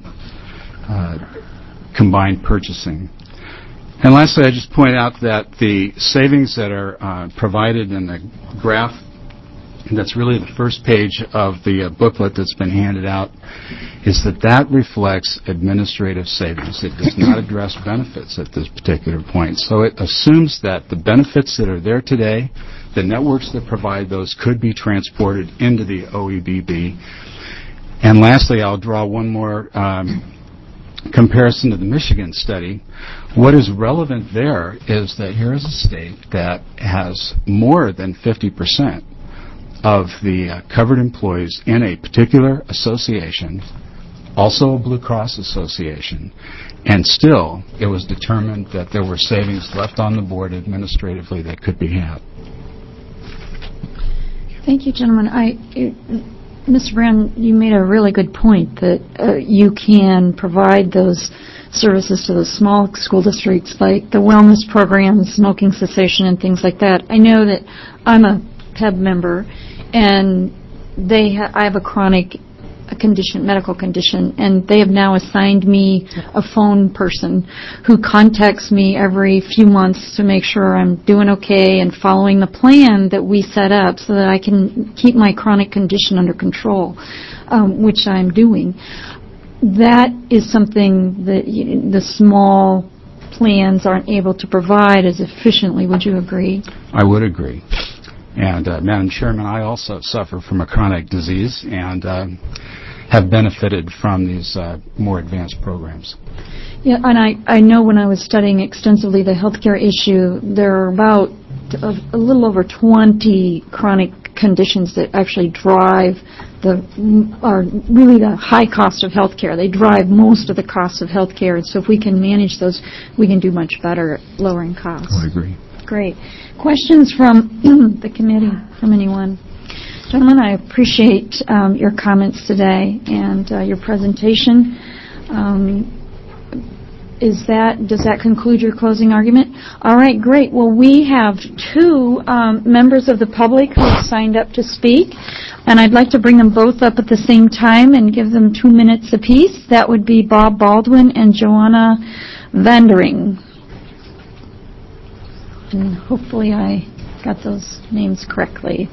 F: combined purchasing. And lastly, I just point out that the savings that are provided in the graph, that's really the first page of the booklet that's been handed out, is that reflects administrative savings. It does not address benefits at this particular point. So it assumes that the benefits that are there today, the networks that provide those, could be transported into the OEBB. And lastly, I'll draw one more comparison to the Michigan study. What is relevant there is that here is a state that has more than 50% of the covered employees in a particular association, also a Blue Cross association, and still it was determined that there were savings left on the board administratively that could be had.
A: Thank you, gentlemen. Mr. Brown, you made a really good point that you can provide those services to the small school districts, like the wellness programs, smoking cessation, and things like that. I know that I'm a PEB member, and I have a chronic condition, medical condition, and they have now assigned me a phone person who contacts me every few months to make sure I'm doing okay and following the plan that we set up so that I can keep my chronic condition under control, which I'm doing. That is something that the small plans aren't able to provide as efficiently. Would you agree?
F: I would agree. And, Madam Chairman, I also suffer from a chronic disease and have benefited from these more advanced programs.
A: Yeah, and I know when I was studying extensively the healthcare issue, there are about a little over 20 chronic conditions that actually drive are really the high cost of healthcare. They drive most of the cost of healthcare, and so if we can manage those, we can do much better at lowering costs.
F: I agree.
A: Great. Questions from the committee, from anyone? Gentlemen, I appreciate your comments today and your presentation. Does that conclude your closing argument? All right, great. Well, we have two members of the public who have signed up to speak, and I'd like to bring them both up at the same time and give them 2 minutes apiece. That would be Bob Baldwin and Joanna Vandering. And hopefully I got those names correctly.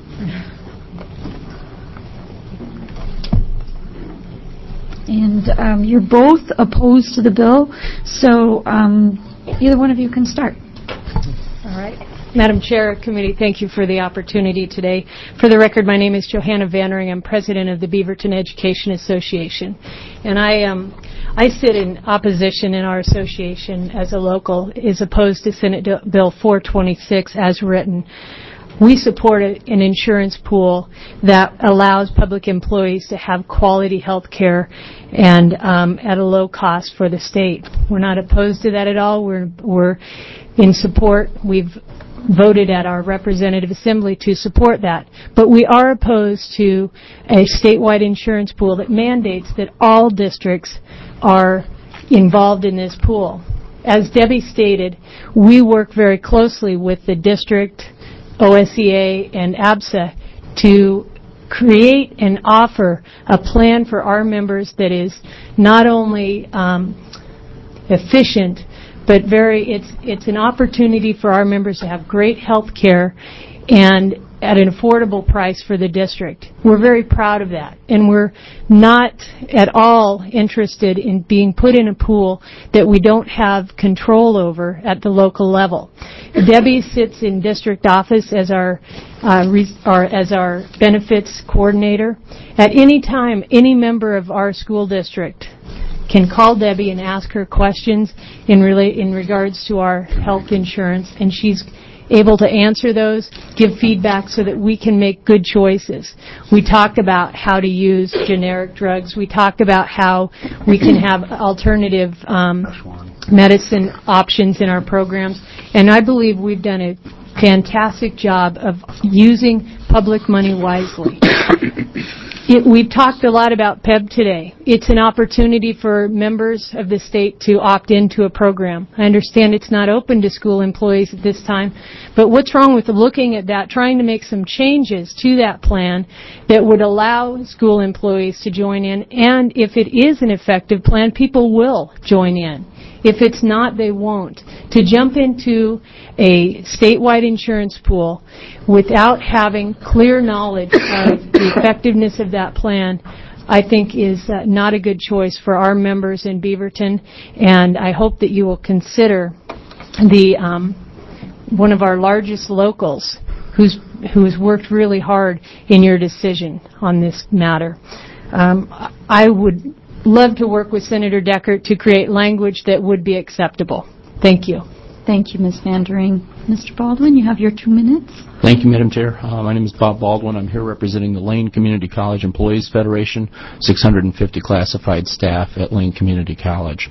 A: And you're both opposed to the bill, so either one of you can start. All right.
B: Madam Chair, Committee, thank you for the opportunity today. For the record, my name is Johanna Vandering. I'm president of the Beaverton Education Association. And I sit in opposition in our association as a local, as opposed to Senate Bill 426 as written. We support an insurance pool that allows public employees to have quality health care and at a low cost for the state. We're not opposed to that at all. We're in support. We've voted at our representative assembly to support that. But we are opposed to a statewide insurance pool that mandates that all districts are involved in this pool. As Debbie stated, we work very closely with the district, OSEA, and ABSA to create and offer a plan for our members that is not only efficient, but it's an opportunity for our members to have great health care and at an affordable price for the district. We're very proud of that, and we're not at all interested in being put in a pool that we don't have control over at the local level. Debbie sits in district office as our benefits coordinator. At any time, any member of our school district can call Debbie and ask her questions in regards to our health insurance, and she's able to answer those, give feedback so that we can make good choices. We talk about how to use generic drugs. We talk about how we can have alternative medicine options in our programs, and I believe we've done a fantastic job of using public money wisely. We've talked a lot about PEB today. It's an opportunity for members of the state to opt into a program. I understand it's not open to school employees at this time, but what's wrong with looking at that, trying to make some changes to that plan that would allow school employees to join in, and if it is an effective plan, people will join in. If it's not, they won't. To jump into a statewide insurance pool without having clear knowledge of the effectiveness of that plan, I think is not a good choice for our members in Beaverton, and I hope that you will consider one of our largest locals who's worked really hard in your decision on this matter. I would love to work with Senator Deckert to create language that would be acceptable. Thank you.
A: Thank you, Ms. Vandering. Mr. Baldwin, you have your 2 minutes.
H: Thank you, Madam Chair. My name is Bob Baldwin. I'm here representing the Lane Community College Employees Federation, 650 classified staff at Lane Community College.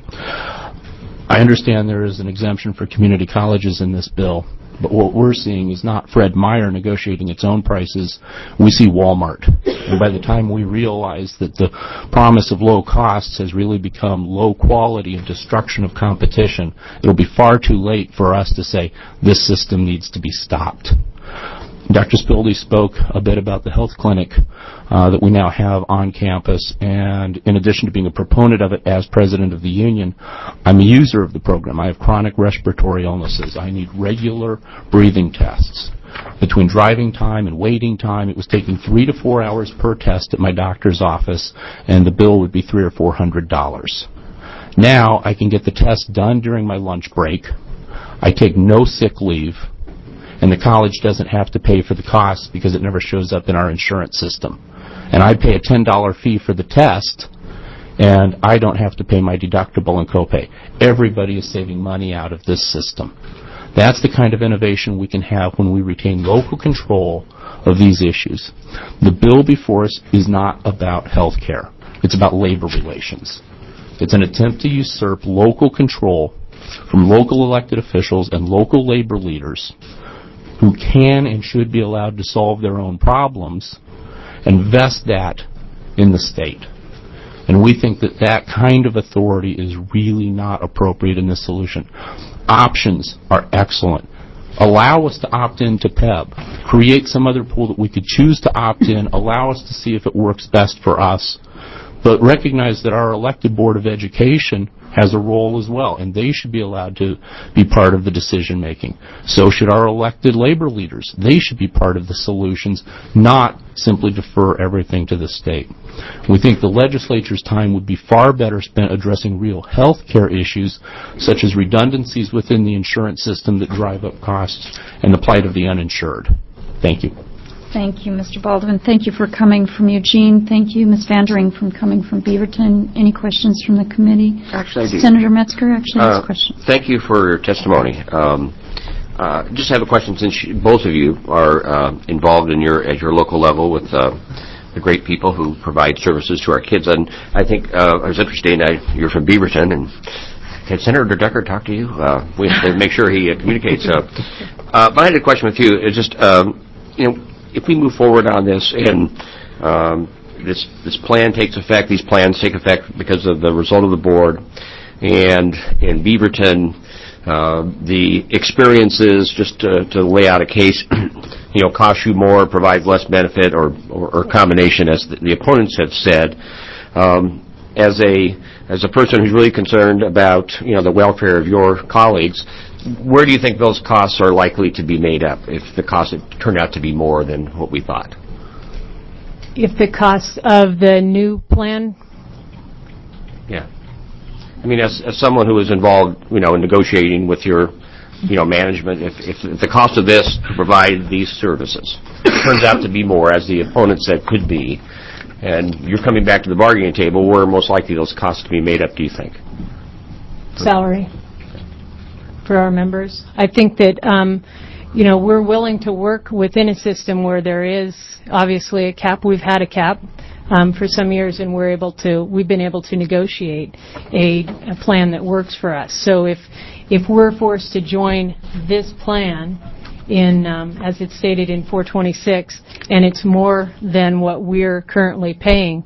H: I understand there is an exemption for community colleges in this bill, but what we're seeing is not Fred Meyer negotiating its own prices. We see Walmart. And by the time we realize that the promise of low costs has really become low quality and destruction of competition, it'll be far too late for us to say this system needs to be stopped. Dr. Spilde spoke a bit about the health clinic that we now have on campus, and in addition to being a proponent of it as president of the union, I'm a user of the program. I have chronic respiratory illnesses. I need regular breathing tests. Between driving time and waiting time, it was taking 3 to 4 hours per test at my doctor's office, and the bill would be $300 or $400. Now I can get the test done during my lunch break. I take no sick leave, and the college doesn't have to pay for the cost because it never shows up in our insurance system. And I pay a $10 fee for the test, and I don't have to pay my deductible and copay. Everybody is saving money out of this system. That's the kind of innovation we can have when we retain local control of these issues. The bill before us is not about health care. It's about labor relations. It's an attempt to usurp local control from local elected officials and local labor leaders who can and should be allowed to solve their own problems and vest that in the state. And we think that that kind of authority is really not appropriate in this solution. Options are excellent. Allow us to opt into PEB. Create some other pool that we could choose to opt in. Allow us to see if it works best for us. But recognize that our elected Board of Education
D: has a role as well, and they should be allowed to be part of the decision making. So should our elected labor leaders. They should be part of the solutions, not simply defer everything to the state. We think the legislature's time would be far better spent addressing real health care issues, such as redundancies within the insurance system that drive up costs and the plight of the uninsured. Thank you.
A: Thank you, Mr. Baldwin. Thank you for coming from Eugene. Thank you, Ms. Vandering, for coming from Beaverton. Any questions from the committee?
C: Actually, I do.
A: Senator Metzger actually has a question.
C: Thank you for your testimony. Just have a question, since both of you are involved in at your local level with the great people who provide services to our kids. And I think I was interested, you're from Beaverton, and can Senator Decker talk to you? We have to make sure he communicates. But I had a question with you. It's just, if we move forward on this and this plan takes effect, these plans take effect because of the result of the board, and in Beaverton, the experiences, just to lay out a case, cost you more, provide less benefit, or combination, as the opponents have said. As a person who's really concerned about the welfare of your colleagues, where do you think those costs are likely to be made up if the costs turn out to be more than what we thought?
B: If the costs of the new plan?
C: Yeah. I mean, as someone who is involved, in negotiating with your, management, if the cost of this to provide these services turns out to be more, as the opponent said could be, and you're coming back to the bargaining table, where are most likely those costs to be made up, do you think?
B: Salary for our members. I think that, we're willing to work within a system where there is obviously a cap. We've had a cap for some years, and we've been able to negotiate a plan that works for us. So if we're forced to join this plan in, as it's stated in 426, and it's more than what we're currently paying,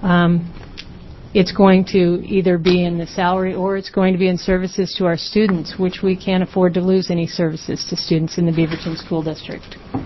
B: it's going to either be in the salary or it's going to be in services to our students, which we can't afford to lose any services to students in the Beaverton School District.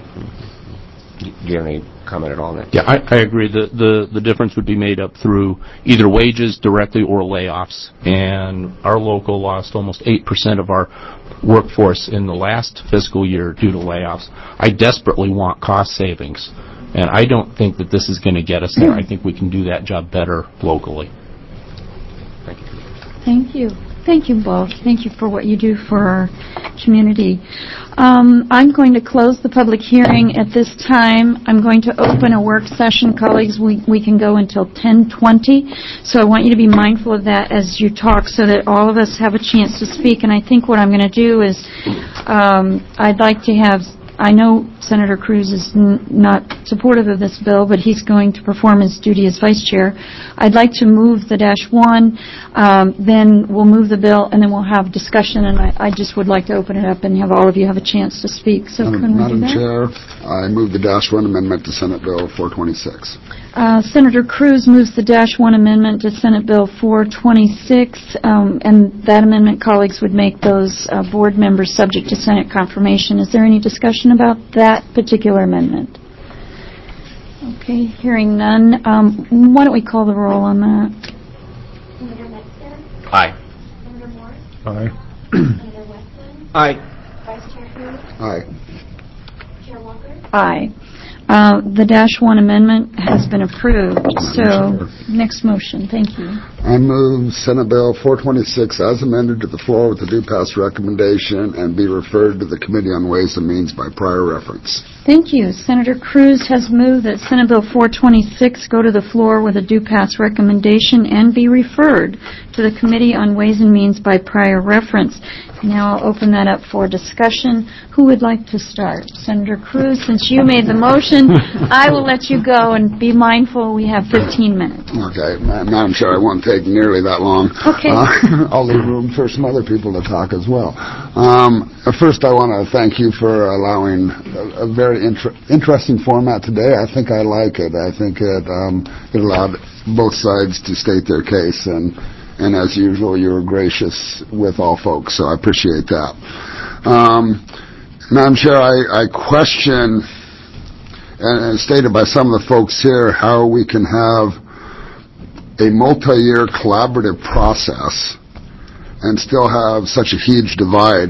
C: Do you have any comment at all on that?
D: Yeah, I agree. The difference would be made up through either wages directly or layoffs. And our local lost almost 8% of our workforce in the last fiscal year due to layoffs. I desperately want cost savings. And I don't think that this is going to get us there. I think we can do that job better locally.
C: Thank you.
A: Thank you. Thank you both. Thank you for what you do for our community. I'm going to close the public hearing at this time. I'm going to open a work session. Colleagues, we can go until 10:20. So I want you to be mindful of that as you talk so that all of us have a chance to speak. And I think what I'm going to do is I'd like to have, I know Senator Cruz is not supportive of this bill, but he's going to perform his duty as vice chair. I'd like to move the -1, then we'll move the bill, and then we'll have discussion, and I just would like to open it up and have all of you have a chance to speak. So can we do
V: Madam
A: that?
V: Chair, I move the -1 amendment to Senate Bill 426.
A: Senator Cruz moves the -1 amendment to Senate Bill 426, and that amendment, colleagues, would make those board members subject to Senate confirmation. Is there any discussion about that particular amendment? Okay, hearing none. Why don't we call the roll on that?
W: Senator Metzger?
C: Aye.
W: Senator Morse?
V: Aye.
W: Senator Westman?
C: Aye.
W: Vice Chair Cruz?
V: Aye.
W: Chair Walker?
A: Aye. The -1 amendment has been approved. So, next motion. Thank you.
V: I move Senate Bill 426 as amended to the floor with the due pass recommendation and be referred to the Committee on Ways and Means by prior reference.
A: Thank you. Senator Cruz has moved that Senate Bill 426 go to the floor with a due pass recommendation and be referred to the Committee on Ways and Means by prior reference. Now I'll open that up for discussion. Who would like to start? Senator Cruz, since you made the motion, I will let you go, and be mindful we have 15 minutes.
V: Okay, Madam Chair, I won't take nearly that long.
A: Okay.
V: I'll leave room for some other people to talk as well. First, I want to thank you for allowing a very interesting format today. I think I like it. I think it allowed both sides to state their case, and as usual, you were gracious with all folks, so I appreciate that. Madam Chair, I question, and stated by some of the folks here, how we can have a multi-year collaborative process and still have such a huge divide.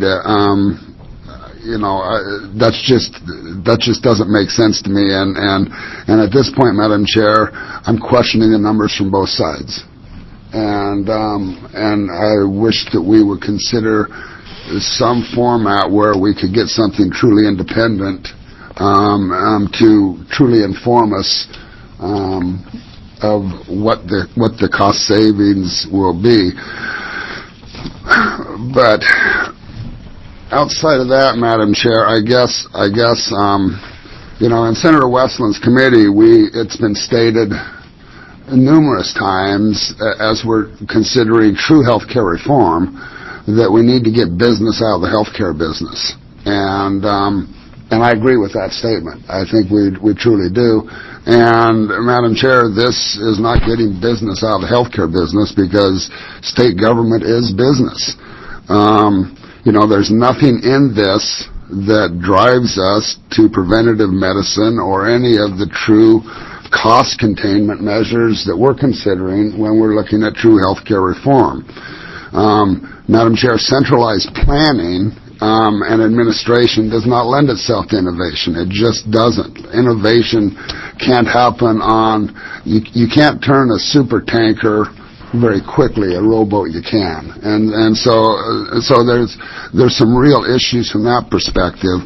V: That just doesn't make sense to me. And at this point, Madam Chair, I'm questioning the numbers from both sides. And I wish that we would consider some format where we could get something truly independent to truly inform us of what the cost savings will be. But outside of that, Madam Chair, I guess in Senator Westland's committee, it's been stated numerous times as we're considering true health care reform that we need to get business out of the health care business. And I agree with that statement. I think we truly do. And, Madam Chair, this is not getting business out of the health care business because state government is business. There's nothing in this that drives us to preventative medicine or any of the true cost containment measures that we're considering when we're looking at true health care reform. Madam Chair, centralized planning and administration does not lend itself to innovation. It just doesn't. Innovation can't happen you can't turn a super tanker very quickly. A rowboat you can. And so there's some real issues from that perspective.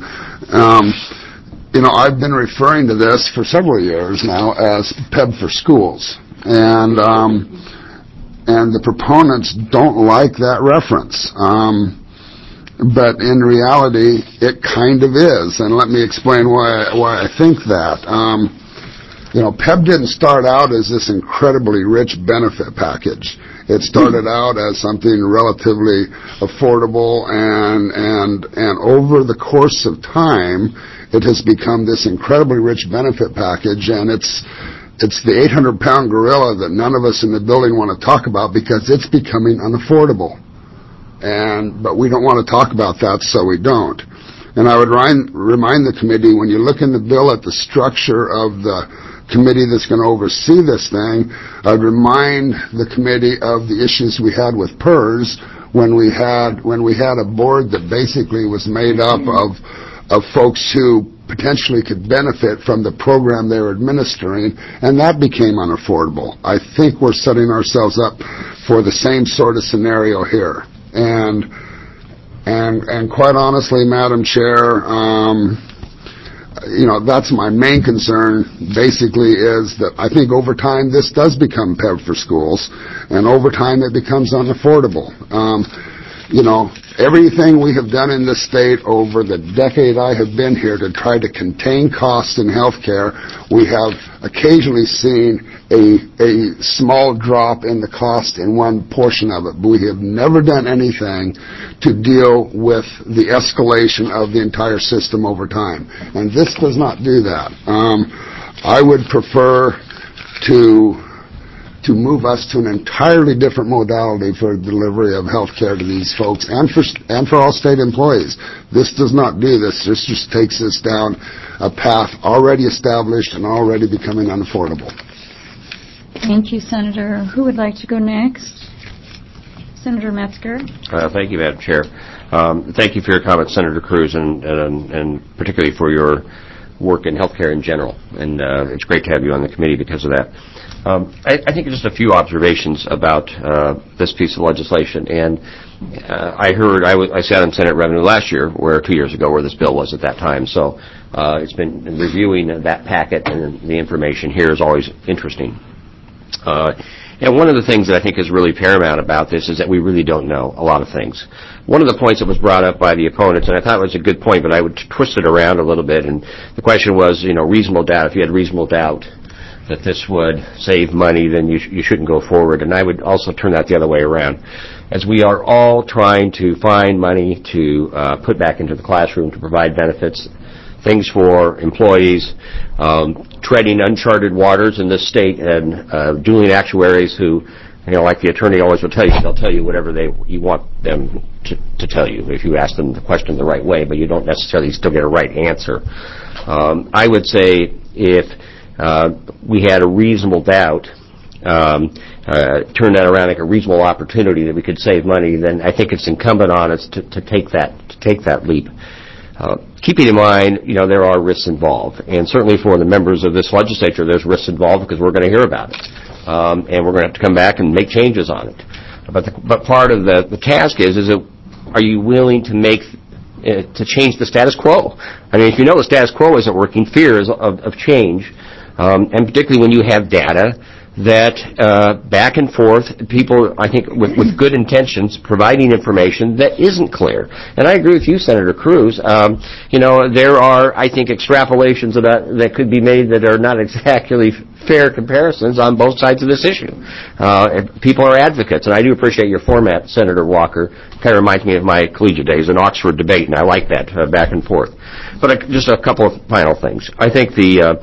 V: I've been referring to this for several years now as PEB for schools. And the proponents don't like that reference. But in reality, it kind of is. And let me explain why I think that. PEB didn't start out as this incredibly rich benefit package. It started out as something relatively affordable, and over the course of time, it has become this incredibly rich benefit package, and it's the 800-pound gorilla that none of us in the building want to talk about because it's becoming unaffordable. But we don't want to talk about that, so we don't. And I would remind the committee, when you look in the bill at the structure of the committee that's going to oversee this thing, I'd remind the committee of the issues we had with PERS when we had a board that basically was made up of folks who potentially could benefit from the program they were administering, and that became unaffordable. I think we're setting ourselves up for the same sort of scenario here. And quite honestly, Madam Chair, that's my main concern, basically, is that I think over time this does become PEB for schools, and over time it becomes unaffordable. Everything we have done in this state over the decade I have been here to try to contain costs in health care, we have occasionally seen a small drop in the cost in one portion of it, but we have never done anything to deal with the escalation of the entire system over time. And this does not do that. I would prefer to move us to an entirely different modality for delivery of health care to these folks and for all state employees. This does not do this. This just takes us down a path already established and already becoming unaffordable.
A: Thank you, Senator. Who would like to go next? Senator Metzger.
C: Thank you, Madam Chair. Thank you for your comments, Senator Cruz, and particularly for your work in healthcare in general. And it's great to have you on the committee because of that. I think just a few observations about this piece of legislation. And I sat on Senate Revenue last year, 2 years ago, where this bill was at that time. So it's been reviewing that packet, and the information here is always interesting. And one of the things that I think is really paramount about this is that we really don't know a lot of things. One of the points that was brought up by the opponents, and I thought it was a good point, but I would twist it around a little bit, and the question was, reasonable doubt. If you had reasonable doubt that this would save money, then you shouldn't go forward. And I would also turn that the other way around. As we are all trying to find money to put back into the classroom to provide benefits, things for employees, treading uncharted waters in this state, and dueling actuaries who, like the attorney always will tell you, they'll tell you whatever you want them to tell you if you ask them the question the right way, but you don't necessarily still get a right answer. I would say if we had a reasonable doubt turn that around like a reasonable opportunity that we could save money, then I think it's incumbent on us to take that leap. Keeping in mind, there are risks involved, and certainly for the members of this legislature, there's risks involved because we're going to hear about it, and we're going to have to come back and make changes on it. But part of the task is are you willing to change the status quo? I mean, if you know the status quo isn't working, fear is of change, and particularly when you have data that back and forth, people, I think, with good intentions, providing information that isn't clear. And I agree with you, Senator Cruz. There are, I think, extrapolations that could be made that are not exactly fair comparisons on both sides of this issue. People are advocates, and I do appreciate your format, Senator Walker. Kind of reminds me of my collegiate days, an Oxford debate, and I like that back and forth. But just a couple of final things. I think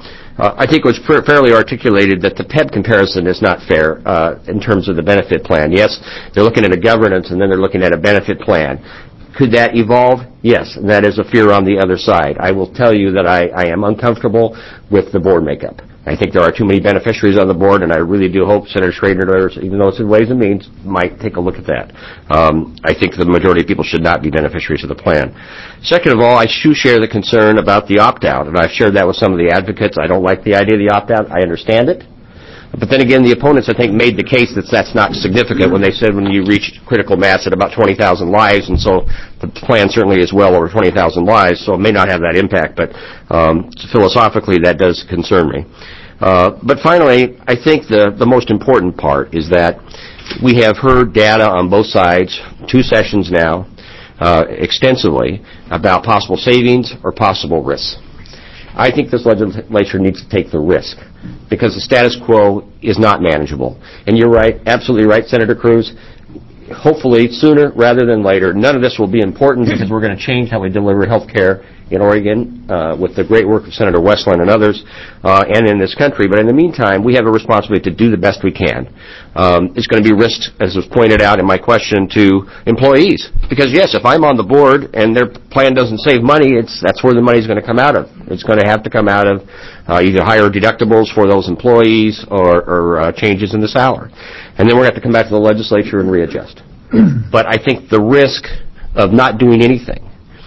C: it was fairly articulated that the PEB comparison is not fair in terms of the benefit plan. Yes, they're looking at a governance, and then they're looking at a benefit plan. Could that evolve? Yes, and that is a fear on the other side. I will tell you that I am uncomfortable with the board makeup. I think there are too many beneficiaries on the board, and I really do hope Senator Schrader, even though it's in Ways and Means, might take a look at that. I think the majority of people should not be beneficiaries of the plan. Second of all, I do share the concern about the opt-out, and I've shared that with some of the advocates. I don't like the idea of the opt-out. I understand it. But then again, the opponents, I think, made the case that that's not significant when they said when you reach critical mass at about 20,000 lives, and so the plan certainly is well over 20,000 lives, so it may not have that impact, but philosophically that does concern me. But finally, I think the most important part is that we have heard data on both sides, 2 sessions now, extensively, about possible savings or possible risks. I think this legislature needs to take the risk because the status quo is not manageable. And you're right, absolutely right, Senator Cruz. Hopefully, sooner rather than later, none of this will be important because we're going to change how we deliver health care in Oregon with the great work of Senator Westland and others and in this country. But in the meantime, we have a responsibility to do the best we can. It's going to be risks, as was pointed out in my question, to employees. Because, yes, if I'm on the board and their plan doesn't save money, that's where the money's going to come out of. It's going to have to come out of either higher deductibles for those employees or changes in the salary. And then we're going to have to come back to the legislature and readjust. But I think the risk of not doing anything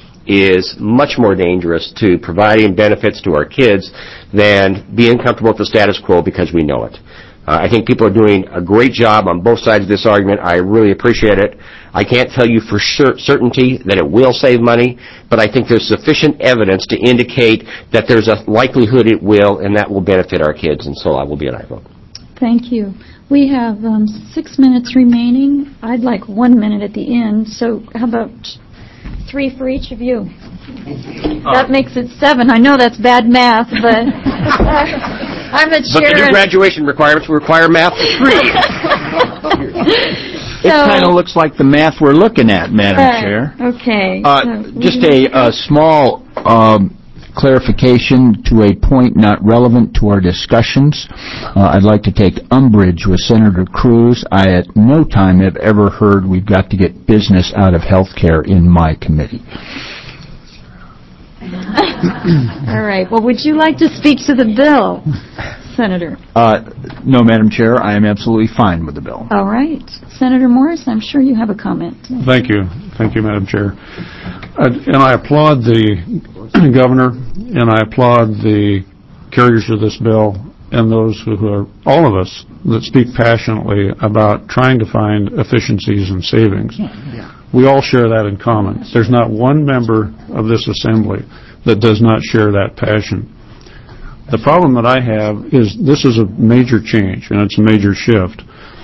C: is much more dangerous to providing benefits to our kids than being comfortable with the status quo because we know it. I think people are doing a great job on both sides of this argument. I really appreciate it. I can't tell you for certainty that it will save money, but I think there's sufficient evidence to indicate that there's a likelihood it will, and that will benefit our kids, and so I will be an aye vote.
A: Thank you. We have 6 minutes remaining. I'd like 1 minute at the end, so how about 3 for each of you? That makes it 7. I know that's bad math, but I'm a chair.
C: But the new graduation requirements require math 3.
T: It kind of looks like the math we're looking at, Madam Chair.
A: Okay.
T: Just a small clarification to a point not relevant to our discussions. I'd like to take umbrage with Senator Cruz. I at no time have ever heard we've got to get business out of health care in my committee.
A: All right. Well, would you like to speak to the bill, Senator?
T: No, Madam Chair. I am absolutely fine with the bill.
A: All right. Senator Morris, I'm sure you have a comment.
G: Thank you. Thank you, Madam Chair. And I applaud the Governor, and I applaud the carriers of this bill and those who are, all of us, that speak passionately about trying to find efficiencies and savings. We all share that in common. There's not one member of this assembly that does not share that passion. The problem that I have is this is a major change, and it's a major shift.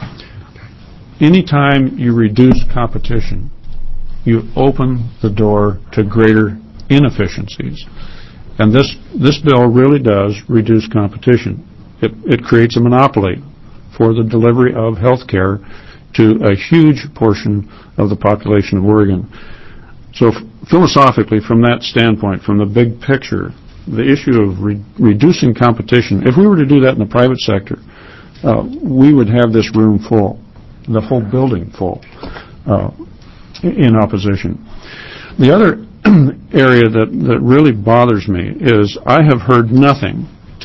G: Anytime you reduce competition, you open the door to greater inefficiencies. And this bill really does reduce competition. It creates a monopoly for the delivery of health care to a huge portion of the population of Oregon. So philosophically, from that standpoint, from the big picture, the issue of reducing competition, if we were to do that in the private sector, we would have this room full, the whole building full, in opposition. The other area that really bothers me is I have heard nothing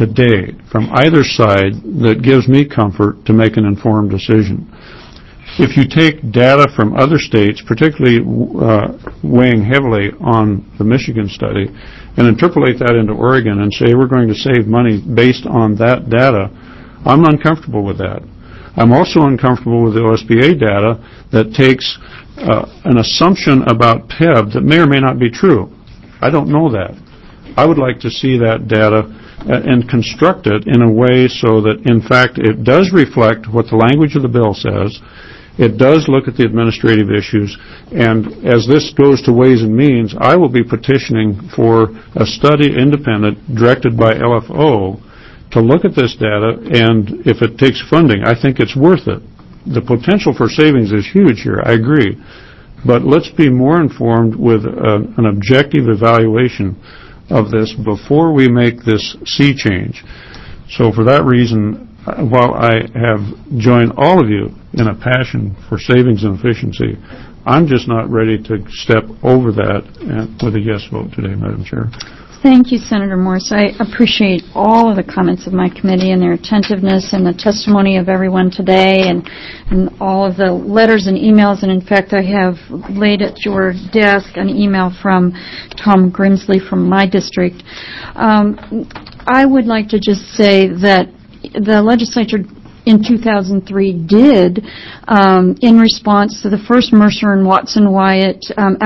G: today from either side that gives me comfort to make an informed decision. If you take data from other states, particularly weighing heavily on the Michigan study, and interpolate that into Oregon and say we're going to save money based on that data, I'm uncomfortable with that. I'm also uncomfortable with the OSBA data that takes an assumption about PEB that may or may not be true. I don't know that. I would like to see that data and construct it in a way so that, in fact, it does reflect what the language of the bill says. It does look at the administrative issues, and as this goes to Ways and Means, I will be petitioning for a study independent directed by LFO to look at this data, and if it takes funding, I think it's worth it. The potential for savings is huge here, I agree, but let's be more informed with an objective evaluation of this before we make this sea change. So for that reason, while I have joined all of you in a passion for savings and efficiency, I'm just not ready to step over that with a yes vote today, Madam Chair.
A: Thank you, Senator Morse. I appreciate all of the comments of my committee and their attentiveness and the testimony of everyone today and all of the letters and emails. And in fact, I have laid at your desk an email from Tom Grimsley from my district. I would like to just say that the legislature in 2003 did, in response to the first Mercer and Watson Wyatt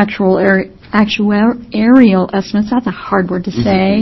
A: actuarial estimates, that's a hard word to say.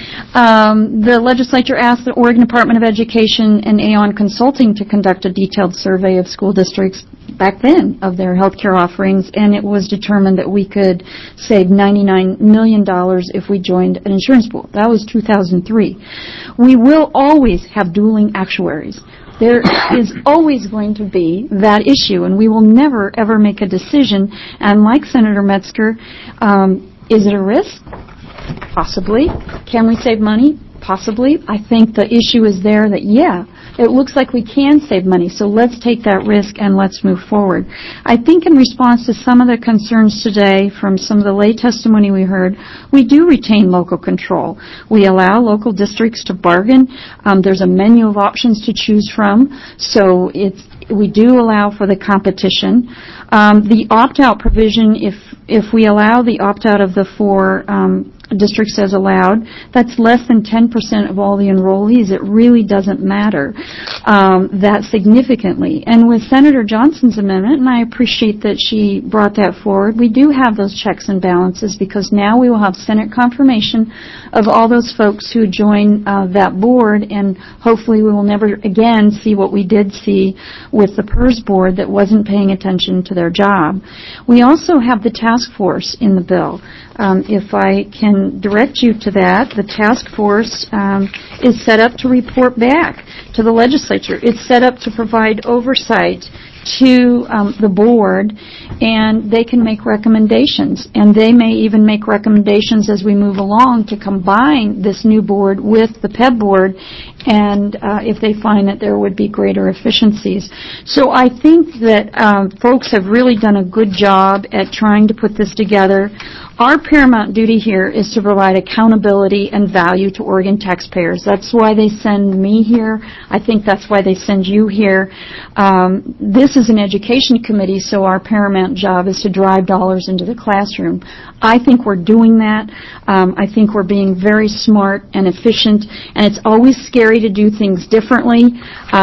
A: The legislature asked the Oregon Department of Education and Aon Consulting to conduct a detailed survey of school districts back then of their health care offerings, and it was determined that we could save $99 million if we joined an insurance pool. That was 2003. We will always have dueling actuaries. There is always going to be that issue, and we will never, ever make a decision. And like Senator Metzger, is it a risk? Possibly. Can we save money? Possibly. I think the issue is there that, yeah, it looks like we can save money, so let's take that risk and let's move forward. I think in response to some of the concerns today from some of the lay testimony we heard, we do retain local control. We allow local districts to bargain. There's a menu of options to choose from, so we do allow for the competition. The opt-out provision, if we allow the opt-out of the four districts as allowed, that's less than 10% of all the enrollees. It really doesn't matter that significantly. And with Senator Johnson's amendment, and I appreciate that she brought that forward, we do have those checks and balances because now we will have Senate confirmation of all those folks who join that board, and hopefully we will never again see what we did see with the PERS board that wasn't paying attention to their job. We also have the task force in the bill. If I can direct you to that, the task force is set up to report back to the legislature. It's set up to provide oversight to the board, and they can make recommendations. And they may even make recommendations as we move along to combine this new board with the PEB board, and if they find that there would be greater efficiencies. So I think that folks have really done a good job at trying to put this together. Our paramount duty here is to provide accountability and value to Oregon taxpayers. That's why they send me here. I think that's why they send you here. This is an education committee, so our paramount job is to drive dollars into the classroom. I think we're doing that. I think we're being very smart and efficient, and it's always scary to do things differently.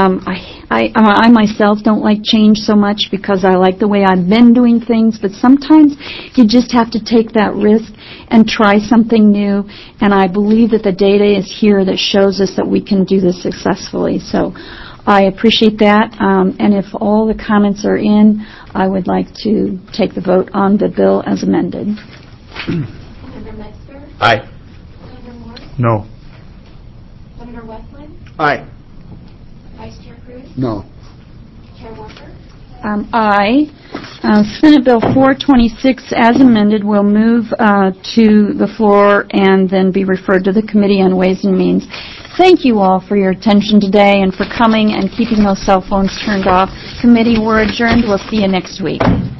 A: I myself don't like change so much because I like the way I've been doing things, but sometimes you just have to take that risk and try something new, and I believe that the data is here that shows us that we can do this successfully. So I appreciate that, and if all the comments are in, I would like to take the vote on the bill as amended.
W: Senator Metzger?
H: Aye.
W: Senator Morse?
G: No.
W: Senator Westland?
H: Aye.
W: Vice Chair Cruz?
V: No.
W: Chair Walker?
A: Aye. Senate Bill 426 as amended will move to the floor and then be referred to the Committee on Ways and Means. Thank you all for your attention today and for coming and keeping those cell phones turned off. Committee, we're adjourned. We'll see you next week.